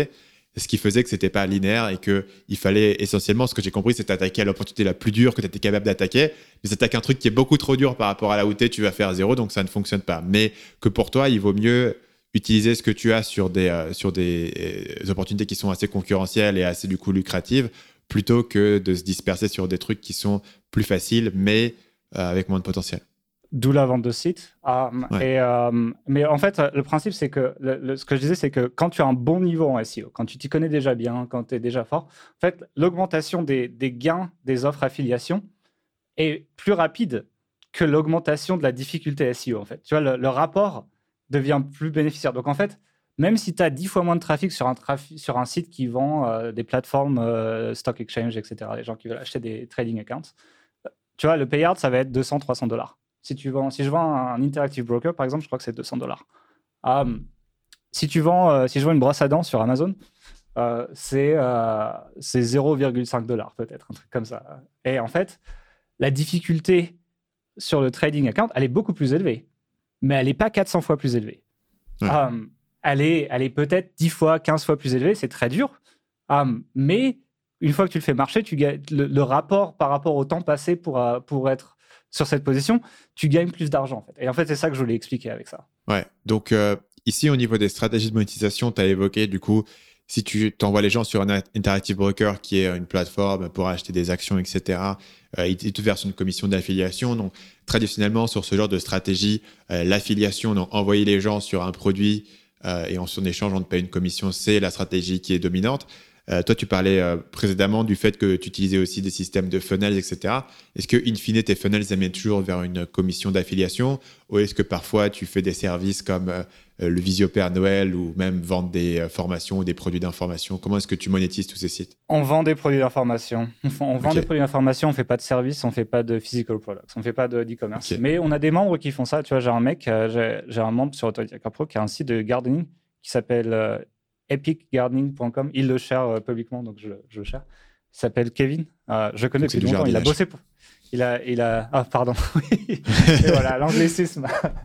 ce qui faisait que c'était pas linéaire et qu'il fallait essentiellement, ce que j'ai compris, c'est t'attaquer à l'opportunité la plus dure que tu étais capable d'attaquer. Mais t'attaques un truc qui est beaucoup trop dur par rapport à là où t'es, tu vas faire zéro, donc ça ne fonctionne pas. Mais que pour toi, il vaut mieux utiliser ce que tu as sur des, euh, sur des euh, opportunités qui sont assez concurrentielles et assez du coup lucratives, plutôt que de se disperser sur des trucs qui sont plus faciles, mais euh, avec moins de potentiel. D'où la vente de sites. Um, Ouais. et, um, mais en fait, le principe, c'est que le, le, ce que je disais, c'est que quand tu as un bon niveau en S E O, quand tu t'y connais déjà bien, quand tu es déjà fort, en fait, l'augmentation des, des gains des offres affiliation est plus rapide que l'augmentation de la difficulté S E O. En fait. Tu vois, le, le rapport devient plus bénéficiaire. Donc, en fait, même si tu as dix fois moins de trafic sur un, trafi- sur un site qui vend euh, des plateformes euh, stock exchange, et cetera, les gens qui veulent acheter des trading accounts, tu vois, le payout, ça va être deux cents à trois cents dollars. Si, tu vends, si je vends un interactive broker, par exemple, je crois que c'est deux cents dollars. Um, si, tu vends, euh, si je vends une brosse à dents sur Amazon, euh, c'est, euh, c'est zéro virgule cinq dollars peut-être, un truc comme ça. Et en fait, la difficulté sur le trading account, elle est beaucoup plus élevée, mais elle n'est pas quatre cents fois plus élevée. Ouais. Um, elle, est, elle est peut-être dix fois, quinze fois plus élevée, c'est très dur, um, mais une fois que tu le fais marcher, tu gagnes, le, le rapport par rapport au temps passé pour, uh, pour être sur cette position, tu gagnes plus d'argent. En fait. Et en fait, c'est ça que je voulais expliquer avec ça. Ouais, donc euh, ici, au niveau des stratégies de monétisation, tu as évoqué, du coup, si tu t'envoies les gens sur un Interactive Broker, qui est une plateforme pour acheter des actions, et cetera, euh, ils te versent une commission d'affiliation. Donc, traditionnellement, sur ce genre de stratégie, euh, l'affiliation, donc envoyer les gens sur un produit euh, et en son échange, on te paye une commission, c'est la stratégie qui est dominante. Euh, toi, tu parlais euh, précédemment du fait que tu utilisais aussi des systèmes de funnels, et cetera. Est-ce que, in fine, tes funnels amènent toujours vers une commission d'affiliation, ou est-ce que parfois tu fais des services comme euh, le Visio Père Noël ou même vendre des euh, formations ou des produits d'information? Comment est-ce que tu monétises tous ces sites? On vend des produits d'information. On vend okay. des produits d'information, on ne fait pas de service, on ne fait pas de physical products, on ne fait pas de e-commerce. Okay. Mais on a des membres qui font ça. Tu vois, j'ai un mec, euh, j'ai, j'ai un membre sur Authority Hacker Pro qui a un site de gardening qui s'appelle euh, epic gardening point com. Il le share euh, publiquement, donc je, je le share. Il s'appelle Kevin. Euh, je le connais depuis longtemps. Il a bossé pour. Il a, il a. Ah, pardon. Et voilà, l'anglicisme.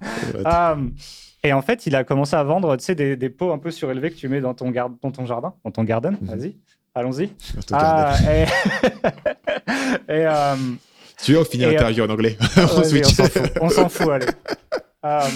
um, et en fait, il a commencé à vendre, tu sais, des, des pots un peu surélevés que tu mets dans ton, gar... dans ton jardin, dans ton garden. Mm-hmm. Vas-y, allons-y. Ah, et. et um... Tu veux finir l'interview euh... en anglais? on, ouais, on s'en fout. On s'en fout, allez. Um...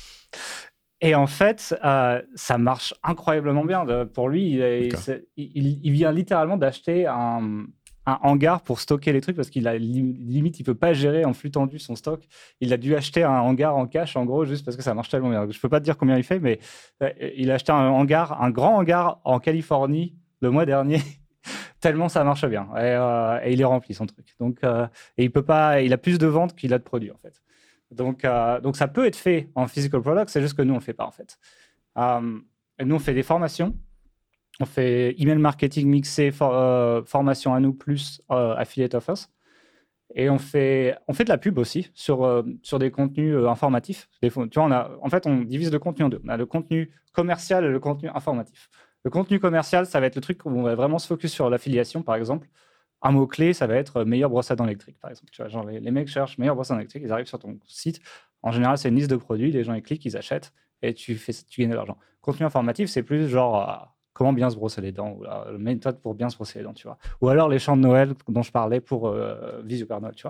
Et en fait, euh, ça marche incroyablement bien. Pour lui, il, il, il vient littéralement d'acheter un, un hangar pour stocker les trucs parce qu'il a limite, il peut pas gérer en flux tendu son stock. Il a dû acheter un hangar en cash, en gros, juste parce que ça marche tellement bien. Je peux pas te dire combien il fait, mais euh, il a acheté un hangar, un grand hangar en Californie le mois dernier. Tellement ça marche bien. Et, euh, et il est rempli, son truc. Donc, euh, et il peut pas, il a plus de ventes qu'il a de produits, en fait. Donc, euh, donc, ça peut être fait en physical product, c'est juste que nous, on ne le fait pas, en fait. Um, nous, on fait des formations. On fait email marketing mixé, for, euh, formation à nous, plus euh, affiliate offers. Et on fait, on fait de la pub aussi sur, euh, sur des contenus euh, informatifs. Des, tu vois, on a, en fait, on divise le contenu en deux. On a le contenu commercial et le contenu informatif. Le contenu commercial, ça va être le truc où on va vraiment se focus sur l'affiliation, par exemple. Un mot-clé, ça va être meilleure brosse à dents électrique, par exemple. Tu vois, genre les, les mecs cherchent meilleure brosse à dents électrique, ils arrivent sur ton site. En général, c'est une liste de produits, les gens ils cliquent, ils achètent et tu, fais, tu gagnes de l'argent. Contenu informatif, c'est plus genre euh, comment bien se brosser les dents, ou la euh, méthode pour bien se brosser les dents, tu vois. Ou alors les chants de Noël dont je parlais pour euh, Visio Père Noël, tu vois.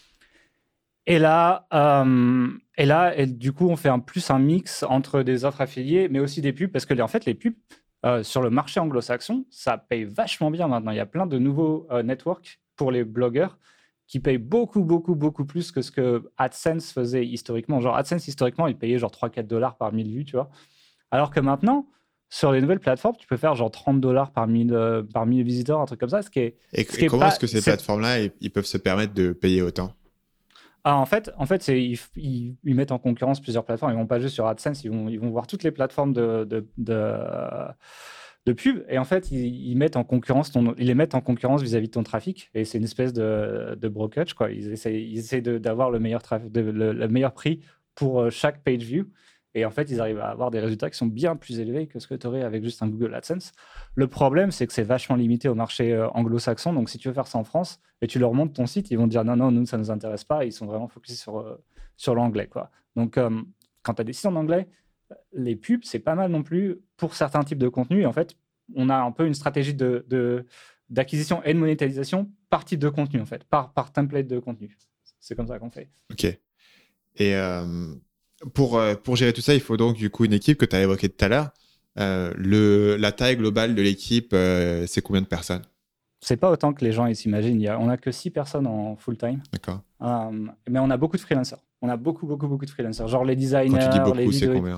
Et là, euh, et là et du coup, on fait un, plus un mix entre des offres affiliées, mais aussi des pubs, parce que les, en fait, les pubs, Euh, sur le marché anglo-saxon, ça paye vachement bien maintenant. Il y a plein de nouveaux euh, networks pour les blogueurs qui payent beaucoup, beaucoup, beaucoup plus que ce que AdSense faisait historiquement. Genre, AdSense, historiquement, il payait genre trois à quatre dollars par mille vues, tu vois. Alors que maintenant, sur les nouvelles plateformes, tu peux faire genre trente dollars par mille, euh, par mille visiteurs, un truc comme ça. Ce qui est, et ce qui et est comment pas, est-ce que ces c'est... plateformes-là, ils peuvent se permettre de payer autant? Ah, en fait, en fait c'est, ils, ils, ils mettent en concurrence plusieurs plateformes. Ils ne vont pas juste sur AdSense, ils vont, ils vont voir toutes les plateformes de, de, de, de pub. Et en fait, ils, ils, mettent en concurrence ton, ils les mettent en concurrence vis-à-vis de ton trafic. Et c'est une espèce de, de brokerage, quoi. Ils essaient, ils essaient de, d'avoir le meilleur, traf, de, le, le meilleur prix pour chaque page view. Et en fait, ils arrivent à avoir des résultats qui sont bien plus élevés que ce que tu aurais avec juste un Google AdSense. Le problème, c'est que c'est vachement limité au marché euh, anglo-saxon. Donc, si tu veux faire ça en France et tu leur montres ton site, ils vont te dire non, non, nous, ça ne nous intéresse pas. Et ils sont vraiment focusés sur, euh, sur l'anglais, quoi. Donc, euh, quand tu as des sites en anglais, les pubs, c'est pas mal non plus pour certains types de contenus. Et en fait, on a un peu une stratégie de, de, d'acquisition et de monétisation par type de contenu, en fait, par, par template de contenu. C'est comme ça qu'on fait. Ok. Et euh, pour, euh, pour gérer tout ça, il faut donc du coup une équipe que tu as évoquée tout à l'heure. Euh, le, la taille globale de l'équipe, euh, c'est combien de personnes? C'est pas autant que les gens ils s'imaginent. Il y a, on n'a que six personnes en full-time. D'accord. Euh, mais on a beaucoup de freelancers. On a beaucoup, beaucoup, beaucoup de freelancers. Genre les designers, Quand tu dis beaucoup, les c'est vidéos... combien?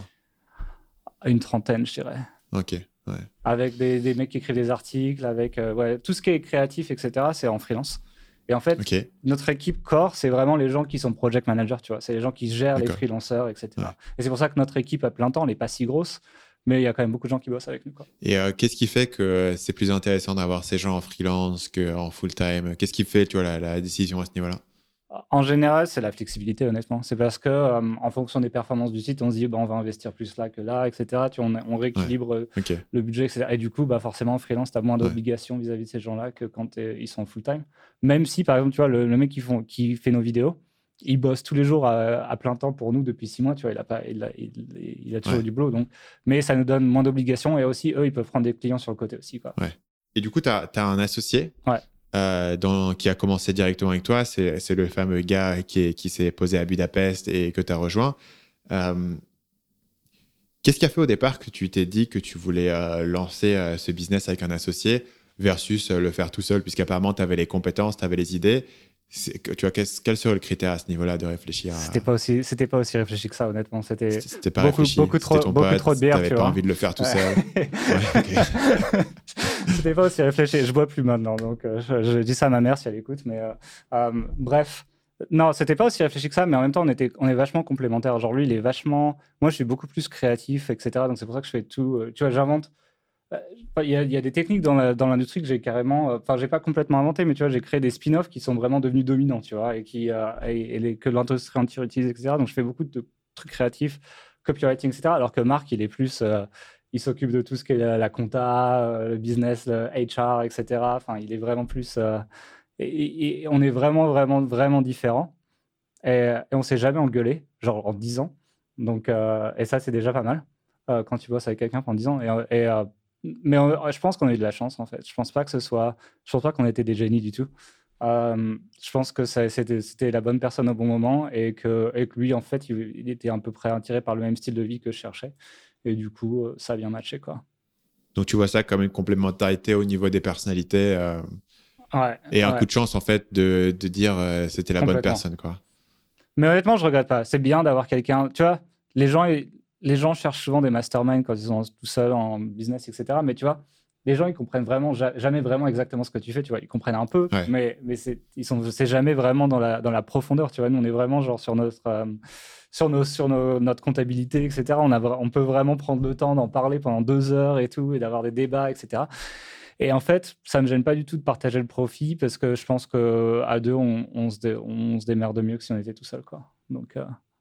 Une trentaine, je dirais. Ok, ouais. Avec des, des mecs qui écrivent des articles, avec euh, ouais, tout ce qui est créatif, et cetera, c'est en freelance. Et en fait, Okay. notre équipe core, c'est vraiment les gens qui sont project managers, tu vois. C'est les gens qui gèrent D'accord. les freelancers, et cetera. Ouais. Et c'est pour ça que notre équipe à plein temps, elle n'est pas si grosse, mais il y a quand même beaucoup de gens qui bossent avec nous, quoi. Et euh, qu'est-ce qui fait que c'est plus intéressant d'avoir ces gens en freelance qu'en full-time? Qu'est-ce qui fait, tu vois, la, la décision à ce niveau-là? En général, c'est la flexibilité, honnêtement. C'est parce que, euh, en fonction des performances du site, on se dit, bah, on va investir plus là que là, et cetera. Tu vois, on, on rééquilibre Ouais. Okay. le budget, et cetera. Et du coup, bah, forcément, en freelance, tu as moins d'obligations ouais. vis-à-vis de ces gens-là que quand ils sont full-time. Même si, par exemple, tu vois, le, le mec qui, font, qui fait nos vidéos, il bosse tous les jours à, à plein temps pour nous depuis six mois. Tu vois, il a, pas, il a, il, il a toujours ouais. du boulot. Donc... Mais ça nous donne moins d'obligations. Et aussi, eux, ils peuvent prendre des clients sur le côté aussi, quoi. Ouais. Et du coup, tu as un associé ouais. Euh, dans, qui a commencé directement avec toi, c'est, c'est le fameux gars qui, est, qui s'est posé à Budapest et que tu as rejoint. Euh, qu'est-ce qui a fait au départ que tu t'es dit que tu voulais euh, lancer euh, ce business avec un associé versus euh, le faire tout seul, puisqu'apparemment tu avais les compétences, tu avais les idées? C'est, tu vois, quel, quel serait le critère à ce niveau-là de réfléchir à... C'était pas aussi, c'était pas aussi réfléchi que ça, honnêtement. C'était, c'était pas beaucoup, réfléchi. beaucoup trop, ton beaucoup pote, trop de bière. T'avais tu pas vois. envie de le faire tout ouais. seul. ouais, okay. C'était pas aussi réfléchi. Je bois plus maintenant, donc euh, je, je dis ça à ma mère si elle écoute. Mais euh, euh, bref, non, c'était pas aussi réfléchi que ça. Mais en même temps, on était, on est vachement complémentaires. Genre lui, il est vachement. Moi, je suis beaucoup plus créatif, et cetera. Donc c'est pour ça que je fais tout. Euh, tu vois, j'invente. Il y, a, il y a des techniques dans, la, dans l'industrie que j'ai carrément, enfin, euh, j'ai pas complètement inventé, mais tu vois, j'ai créé des spin-offs qui sont vraiment devenus dominants, tu vois, et, qui, euh, et, et les, que l'industrie entière utilise, et cetera. Donc, je fais beaucoup de trucs créatifs, copywriting, et cetera. Alors que Marc, il est plus, euh, il s'occupe de tout ce qui est la, la compta, euh, le business, le H R, et cetera. Enfin, il est vraiment plus, euh, et, et on est vraiment, vraiment, vraiment différents. Et, et on s'est jamais engueulé, genre en dix ans. Donc, euh, et ça, c'est déjà pas mal euh, quand tu bosses avec quelqu'un pendant dix ans. Et, et euh, mais on, je pense qu'on a eu de la chance, en fait. Je pense pas que ce soit... Je pense pas qu'on était des génies du tout. Euh, je pense que ça, c'était, c'était la bonne personne au bon moment et que, et que lui, en fait, il, il était à peu près attiré par le même style de vie que je cherchais. Et du coup, ça a bien matché, quoi. Donc, tu vois ça comme une complémentarité au niveau des personnalités euh, ouais, et un ouais. coup de chance, en fait, de, de dire euh, c'était la bonne personne, quoi. Mais honnêtement, je regrette pas. C'est bien d'avoir quelqu'un... Tu vois, les gens... Les gens cherchent souvent des masterminds quand ils sont tout seuls en business, et cetera. Mais tu vois, les gens, ils comprennent vraiment jamais vraiment exactement ce que tu fais. Tu vois, ils comprennent un peu, ouais. mais mais c'est ils sont c'est jamais vraiment dans la dans la profondeur. Tu vois, nous on est vraiment genre sur notre euh, sur nos sur nos, notre comptabilité, et cetera. On a on peut vraiment prendre le temps d'en parler pendant deux heures et tout et d'avoir des débats, et cetera. Et en fait, ça me gêne pas du tout de partager le profit parce que je pense que à deux, on, on se dé, on se démerde mieux que si on était tout seul, quoi. Donc euh...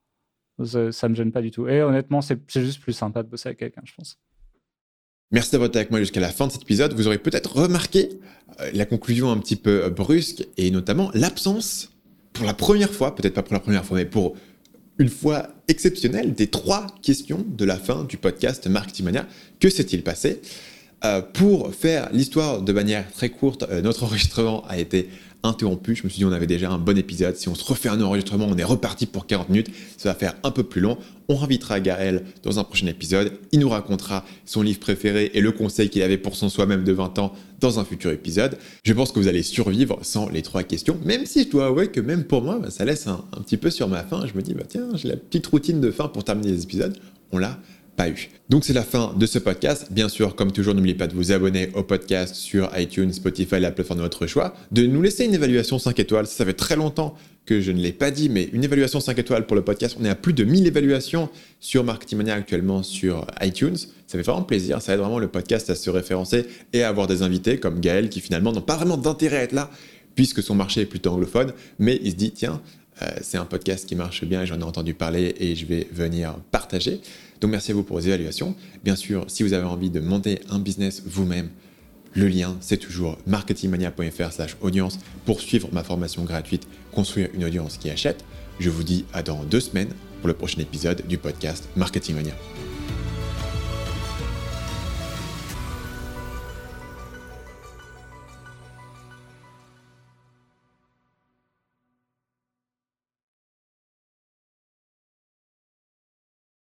ça me gêne pas du tout. Et honnêtement, c'est, c'est juste plus sympa de bosser avec quelqu'un, je pense. Merci d'avoir été avec moi jusqu'à la fin de cet épisode. Vous aurez peut-être remarqué euh, la conclusion un petit peu brusque et notamment l'absence, pour la première fois, peut-être pas pour la première fois, mais pour une fois exceptionnelle, des trois questions de la fin du podcast Marketing Mania. Que s'est-il passé ? euh, Pour faire l'histoire de manière très courte, euh, notre enregistrement a été interrompu. Je me suis dit on avait déjà un bon épisode. Si on se refait un enregistrement, on est reparti pour quarante minutes. Ça va faire un peu plus long. On invitera Gaël dans un prochain épisode. Il nous racontera son livre préféré et le conseil qu'il avait pour son soi-même de vingt ans dans un futur épisode. Je pense que vous allez survivre sans les trois questions, même si je dois avouer que même pour moi, bah, ça laisse un, un petit peu sur ma faim. Je me dis, bah, tiens, j'ai la petite routine de fin pour terminer les épisodes. On l'a pas eu. Donc c'est la fin de ce podcast. Bien sûr, comme toujours, n'oubliez pas de vous abonner au podcast sur iTunes, Spotify, la plateforme de votre choix, de nous laisser une évaluation cinq étoiles. Ça fait très longtemps que je ne l'ai pas dit, mais une évaluation cinq étoiles pour le podcast. On est à plus de mille évaluations sur Marketing Mania actuellement sur iTunes. Ça fait vraiment plaisir. Ça aide vraiment le podcast à se référencer et à avoir des invités comme Gaël qui finalement n'ont pas vraiment d'intérêt à être là puisque son marché est plutôt anglophone, mais il se dit tiens, euh, c'est un podcast qui marche bien, j'en ai entendu parler et je vais venir partager. Donc merci à vous pour vos évaluations. Bien sûr, si vous avez envie de monter un business vous-même, le lien, c'est toujours marketingmania.fr slash audience pour suivre ma formation gratuite « Construire une audience qui achète ». Je vous dis à dans deux semaines pour le prochain épisode du podcast Marketing Mania.